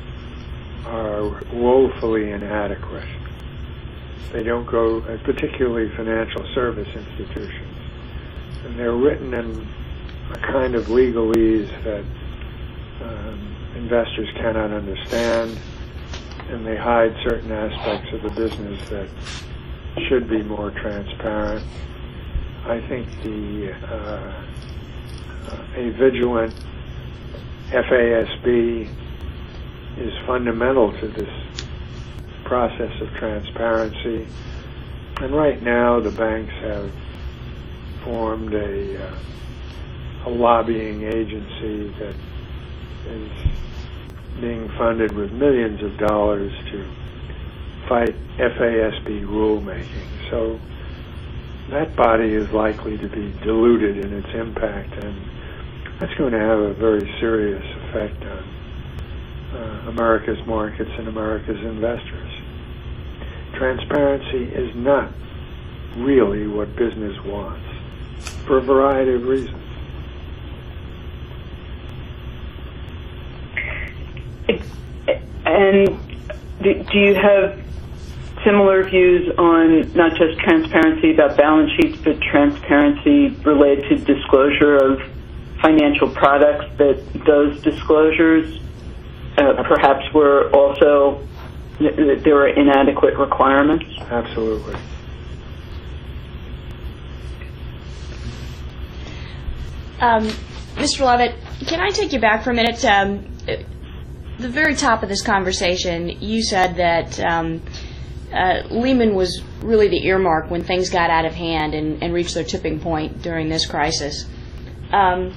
are woefully inadequate. They don't go, particularly financial service institutions, and they're written in a kind of legalese that um, investors cannot understand, and they hide certain aspects of the business that should be more transparent. I think the uh, a vigilant F A S B is fundamental to this process of transparency. And right now the banks have formed a, uh, a lobbying agency that is being funded with millions of dollars to fight F A S B rulemaking. So that body is likely to be diluted in its impact, and that's going to have a very serious effect on uh, America's markets and America's investors. Transparency is not really what business wants, for a variety of reasons. And do, do you have similar views on not just transparency about balance sheets, but transparency related to disclosure of financial products, that those disclosures uh, perhaps were also, that there were inadequate requirements? Absolutely. Um, Mister Levitt, can I take you back for a minute? Um, the very top of this conversation, you said that um, uh, Lehman was really the earmark when things got out of hand and, and reached their tipping point during this crisis. Um,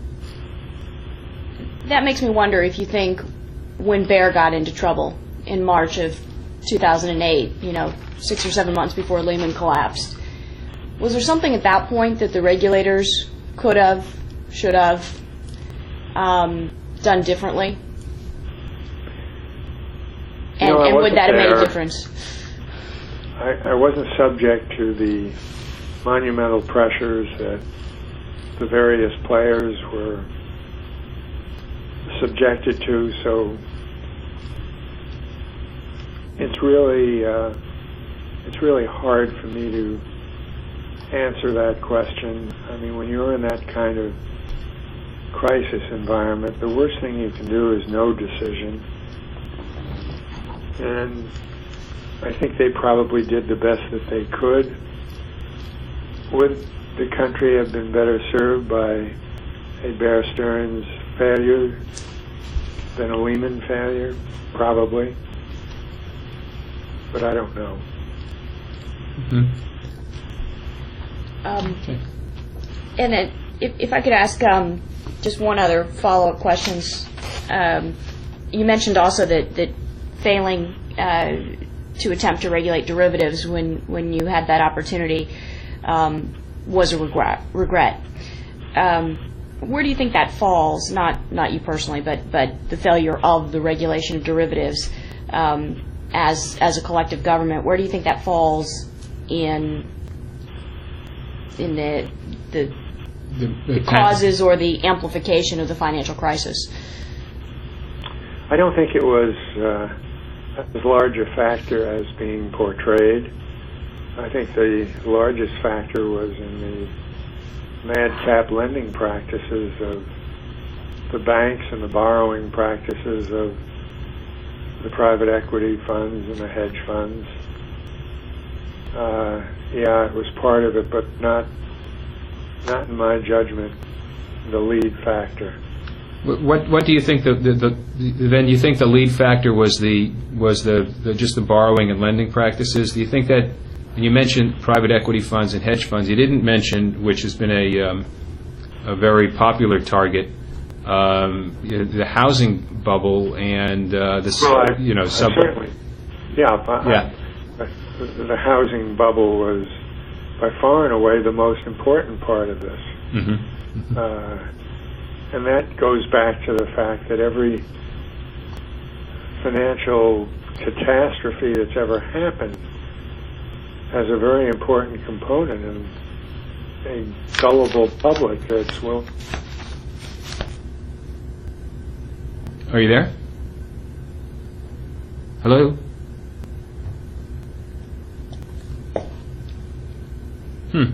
that makes me wonder if you think when Bear got into trouble in March of two thousand eight, you know, six or seven months before Lehman collapsed, was there something at that point that the regulators could have, should have um, done differently? And, You know, I and would wasn't that have made there. a difference? I, I wasn't subject to the monumental pressures that the various players were subjected to, so it's really uh, it's really hard for me to answer that question. I mean, when you're in that kind of crisis environment, the worst thing you can do is no decision. And I think they probably did the best that they could. Would the country have been better served by a Bear Stearns failure than a Lehman failure? Probably. But I don't know. Mm-hmm. Um, Okay. And then, if, if I could ask um, just one other follow-up questions. Um, you mentioned also that, that failing uh, to attempt to regulate derivatives when, when you had that opportunity um, was a regret. regret. Um, where do you think that falls? Not not you personally, but but the failure of the regulation of derivatives um, as as a collective government. Where do you think that falls in in the the, The, the causes or the amplification of the financial crisis? I don't think it was uh, as large a factor as being portrayed. I think the largest factor was in the madcap lending practices of the banks and the borrowing practices of the private equity funds and the hedge funds. Uh, yeah, it was part of it, but not, not in my judgment, the lead factor. What what do you think the, the, the then you think the lead factor was the was the, the just the borrowing and lending practices? Do you think that, and you mentioned private equity funds and hedge funds, you didn't mention, which has been a um, a very popular target, um, the housing bubble and uh, the Well, I, you know I sub certainly, yeah, I, yeah. I, the housing bubble was by far and away the most important part of this. Mm-hmm. Mm-hmm. Uh, and that goes back to the fact that every financial catastrophe that's ever happened has a very important component in a gullible public that's, well... Are you there? Hello? Hmm.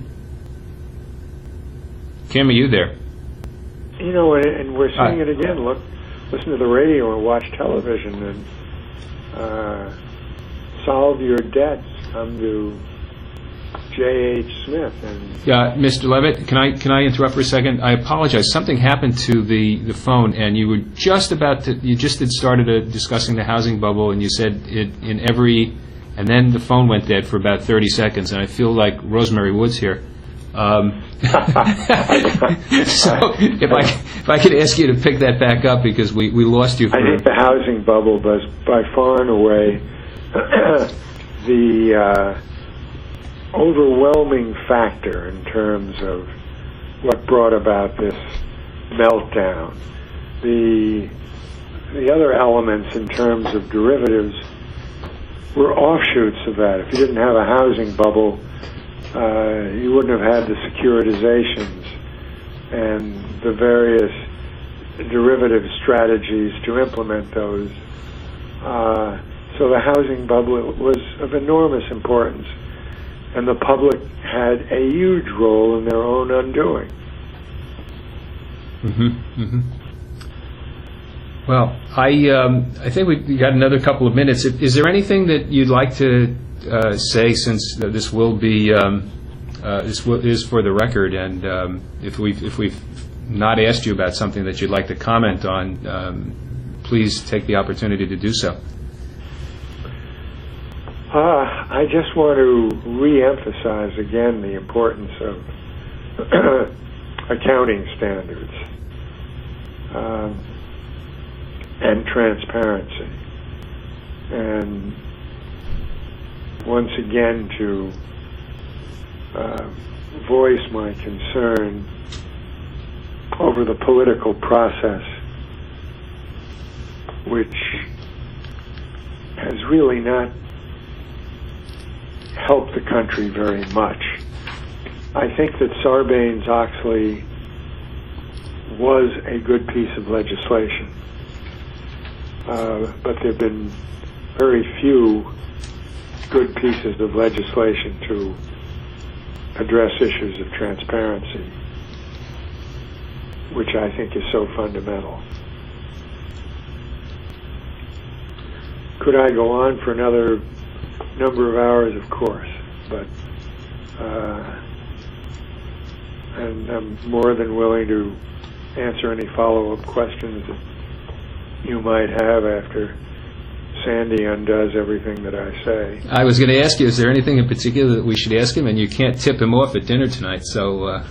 Kim, are you there? You know, and, and we're seeing Uh, it again. Look, listen to the radio and watch television, and uh, solve your debts. Come to J H. Smith. And Yeah, Mister Levitt, can I can I interrupt for a second? I apologize. Something happened to the, the phone, and you were just about to. You just had started uh, discussing the housing bubble, and you said it in every, and then the phone went dead for about thirty seconds, and I feel like Rosemary Woods here. Um, so if I if I could ask you to pick that back up, because we, we lost you. For I think the housing bubble was by far and away the uh, overwhelming factor in terms of what brought about this meltdown. The the other elements in terms of derivatives were offshoots of that. If you didn't have a housing bubble, Uh, you wouldn't have had the securitizations and the various derivative strategies to implement those. Uh, so the housing bubble was of enormous importance, and the public had a huge role in their own undoing. Mm-hmm, mm-hmm. Well, I um, I think we've got another couple of minutes. Is there anything that you'd like to Uh, say, since uh, this will be um, uh, this will, is for the record, and um, if we've if we've not asked you about something that you'd like to comment on, um, please take the opportunity to do so. Uh, I just want to re-emphasize again the importance of accounting standards um, and transparency, and once again to uh, voice my concern over the political process, which has really not helped the country very much. I think that Sarbanes-Oxley was a good piece of legislation, uh, but there have been very few good pieces of legislation to address issues of transparency. which I think is so fundamental. Could I go on for another number of hours? Of course, but uh, and I'm more than willing to answer any follow-up questions that you might have after Sandy undoes everything that I say. I was going to ask you, is there anything in particular that we should ask him? And you can't tip him off at dinner tonight, so... Uh...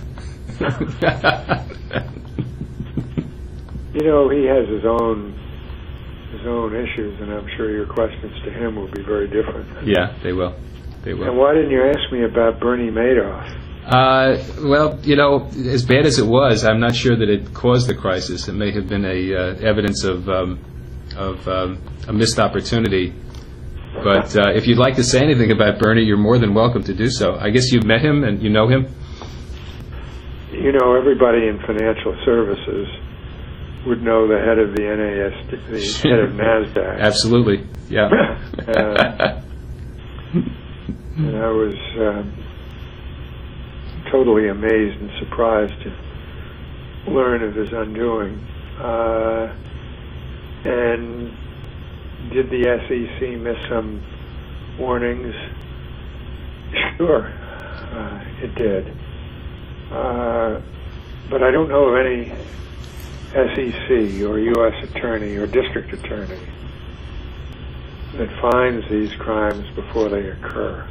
You know, he has his own his own issues, and I'm sure your questions to him will be very different. Yeah, they will. They will. And why didn't you ask me about Bernie Madoff? Uh, well, you know, as bad as it was, I'm not sure that it caused the crisis. It may have been a uh, evidence of um, of um, a missed opportunity. But uh, if you'd like to say anything about Bernie, you're more than welcome to do so. I guess you've met him and you know him? You know, everybody in financial services would know the head of the N A S D, the head of NASDAQ. Absolutely, yeah. uh, and I was um, totally amazed and surprised to learn of his undoing. Uh, and did the S E C miss some warnings? Sure, uh, it did. Uh, but I don't know of any S E C or U S attorney or district attorney that finds these crimes before they occur.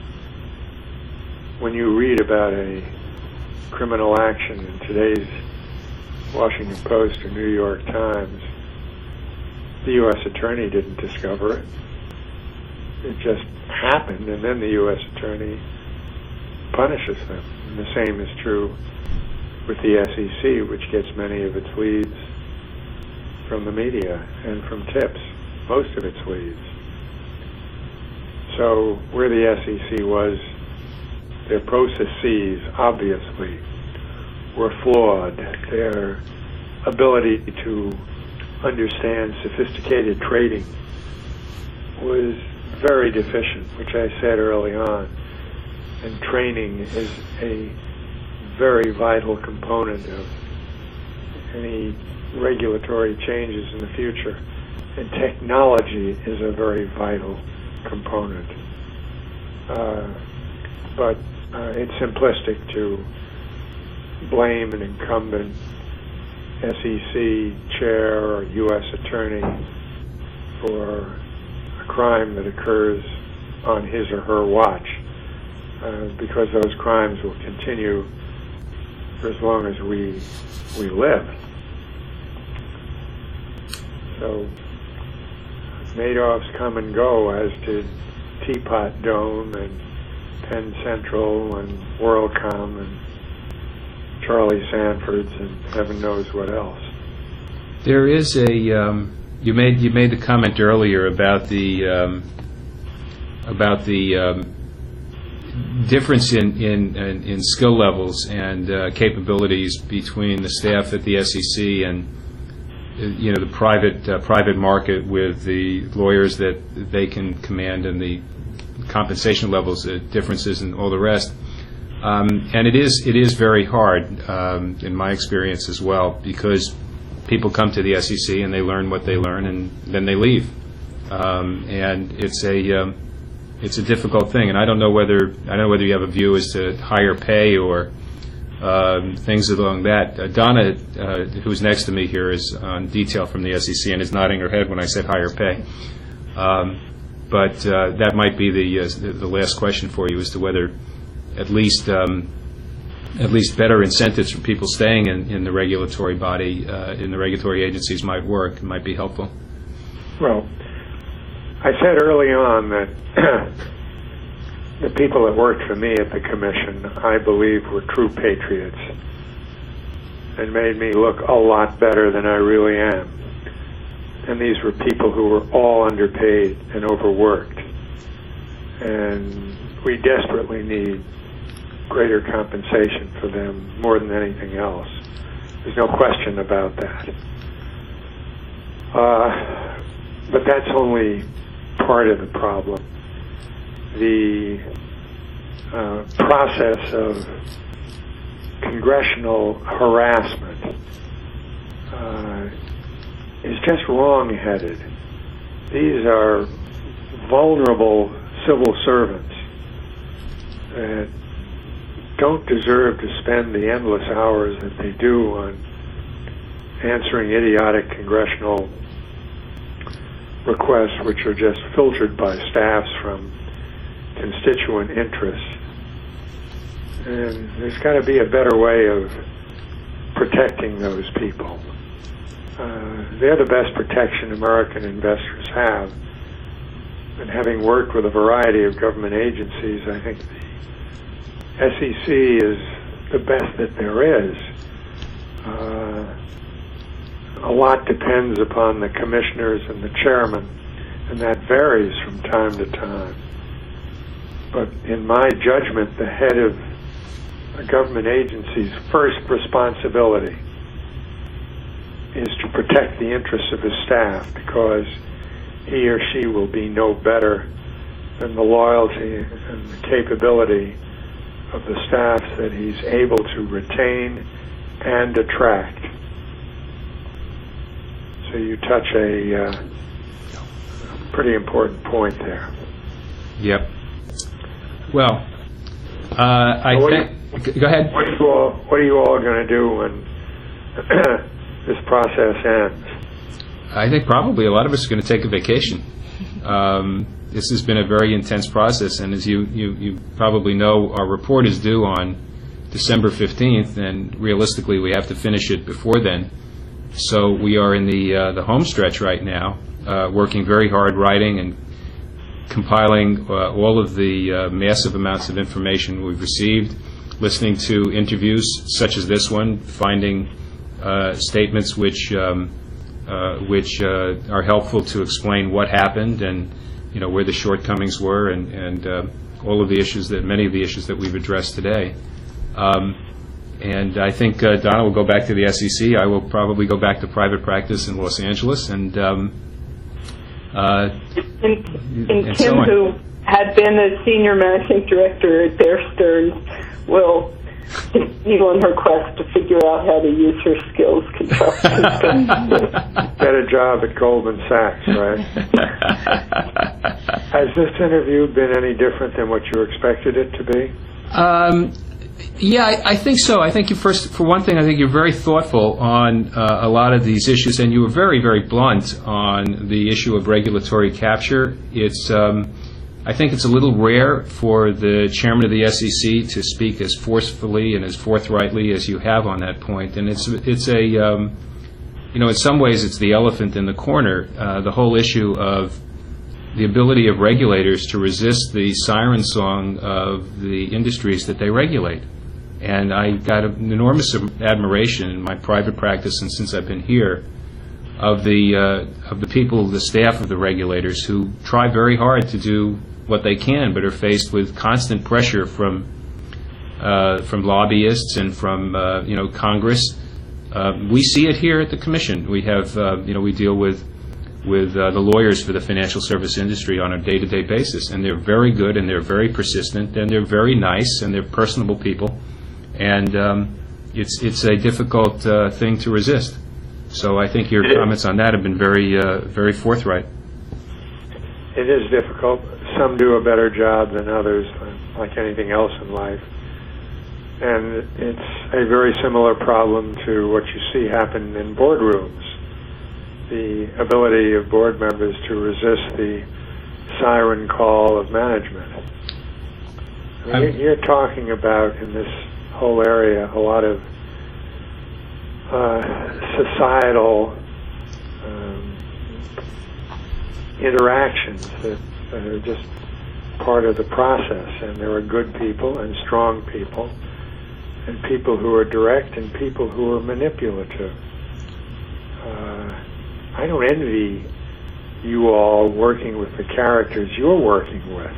When you read about a criminal action in today's Washington Post or New York Times, the U S attorney didn't discover it. It just happened, and then the U S attorney punishes them. And the same is true with the S E C, which gets many of its leads from the media and from tips, most of its leads. So where the S E C was, their processes obviously were flawed. Their ability to understand sophisticated trading was very deficient, which I said early on. And training is a very vital component of any regulatory changes in the future. And technology is a very vital component. Uh, but uh, it's simplistic to blame an incumbent S E C chair or U S attorney for a crime that occurs on his or her watch, uh, because those crimes will continue for as long as we we live. So Madoff's come and go, as did Teapot Dome and Penn Central and WorldCom and Charlie Sanford's and heaven knows what else. There is a um, you made you made the comment earlier about the um, about the um, difference in, in in in skill levels and uh, capabilities between the staff at the S E C and uh, you know the private uh, private market, with the lawyers that they can command and the compensation levels, the differences, and all the rest. Um, and it is it is very hard, um, in my experience as well, because people come to the S E C and they learn what they learn and then they leave, um, and it's a um, it's a difficult thing. And I don't know whether I don't know whether you have a view as to higher pay or um, things along that. Uh, Donna, uh, who's next to me here, is on detail from the S E C and is nodding her head when I said higher pay. Um, but uh, that might be the uh, the last question for you as to whether at least um, at least better incentives for people staying in, in the regulatory body, uh, in the regulatory agencies might work, it might be helpful. Well, I said early on that the people that worked for me at the Commission, I believe, were true patriots and made me look a lot better than I really am. And these were people who were all underpaid and overworked. And we desperately need greater compensation for them more than anything else. There's no question about that. Uh, but that's only part of the problem. The uh, process of congressional harassment uh, is just wrong-headed. These are vulnerable civil servants that don't deserve to spend the endless hours that they do on answering idiotic congressional requests, which are just filtered by staffs from constituent interests. And there's got to be a better way of protecting those people. Uh, they're the best protection American investors have. And having worked with a variety of government agencies, I think the S E C is the best that there is. Uh, a lot depends upon the commissioners and the chairman, and that varies from time to time. But in my judgment, the head of a government agency's first responsibility is to protect the interests of his staff, because he or she will be no better than the loyalty and the capability of the staff that he's able to retain and attract. So you touch a uh, pretty important point there. Yep. Well, uh, I so think... Go ahead. What are you all, what are you all going to do when this process ends? I think probably a lot of us are going to take a vacation. Um, this has been a very intense process, and as you, you, you probably know, our report is due on December fifteenth, and realistically we have to finish it before then. So we are in the, uh, the home stretch right now, uh, working very hard, writing and compiling uh, all of the uh, massive amounts of information we've received, listening to interviews such as this one, finding uh, statements which um, uh, which uh, are helpful to explain what happened and, you know, where the shortcomings were, and, and uh, all of the issues that many of the issues that we've addressed today. Um, and I think uh, Donna will go back to the S E C. I will probably go back to private practice in Los Angeles, and um, uh, and, and, and Kim, so on. who had been a senior managing director at Bear Stearns, will continue on her quest to figure out how to use her skills. Get a job at Goldman Sachs, right? Has this interview been any different than what you expected it to be? Um, yeah, I, I think so. I think you first, for one thing, I think you're very thoughtful on uh, a lot of these issues, and you were very, very blunt on the issue of regulatory capture. It's, um, I think it's a little rare for the chairman of the S E C to speak as forcefully and as forthrightly as you have on that point. And it's, it's a, um, you know, in some ways it's the elephant in the corner, uh, the whole issue of the ability of regulators to resist the siren song of the industries that they regulate. And I got an enormous admiration in my private practice, and since I've been here, of the uh, of the people, the staff of the regulators, who try very hard to do what they can, but are faced with constant pressure from uh, from lobbyists and from uh, you know Congress. Uh, we see it here at the Commission. We have uh, you know we deal with with uh, the lawyers for the financial service industry on a day-to-day basis, and they're very good, and they're very persistent, and they're very nice, and they're personable people, and um, it's it's a difficult uh, thing to resist. So I think your comments on that have been very uh, very forthright. It is difficult. Some do a better job than others, like anything else in life. And it's a very similar problem to what you see happen in boardrooms. The ability of board members to resist the siren call of management. I mean, you're talking about, in this whole area, a lot of uh, societal um, interactions that, that are just part of the process, and there are good people and strong people, and people who are direct and people who are manipulative. Uh, I don't envy you all working with the characters you're working with.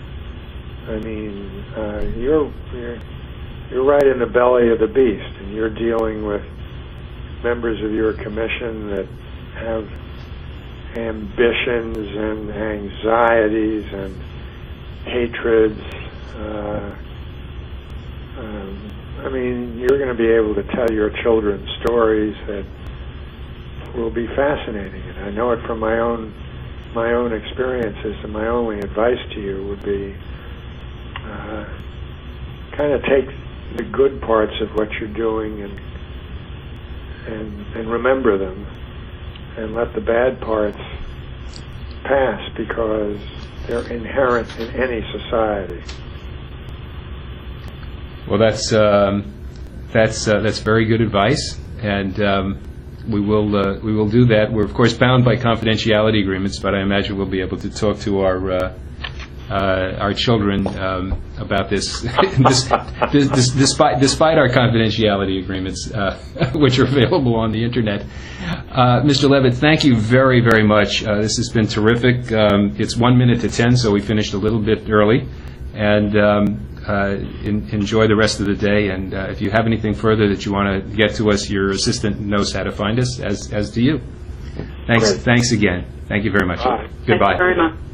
I mean, uh, you're, you're you're right in the belly of the beast, and you're dealing with members of your commission that have ambitions and anxieties and hatreds. Uh, um, I mean, you're going to be able to tell your children stories that will be fascinating. And I know it from my own my own experiences, and my only advice to you would be uh, kind of take the good parts of what you're doing and and and remember them, and let the bad parts pass, because they're inherent in any society. Well, that's um, that's uh, that's very good advice, and um, we will uh, we will do that. We're of course bound by confidentiality agreements, but I imagine we'll be able to talk to our uh, uh, our children um, about this, this, this, this, despite despite our confidentiality agreements, uh, which are available on the internet. Uh, Mister Levitt, thank you very very much. Uh, this has been terrific. Um, it's one minute to ten, so we finished a little bit early, and. Um, Uh, in, enjoy the rest of the day, and uh, if you have anything further that you want to get to us, your assistant knows how to find us, as as do you. Thanks, Great. thanks again. Thank you very much. Bye. Goodbye. Thank you very much.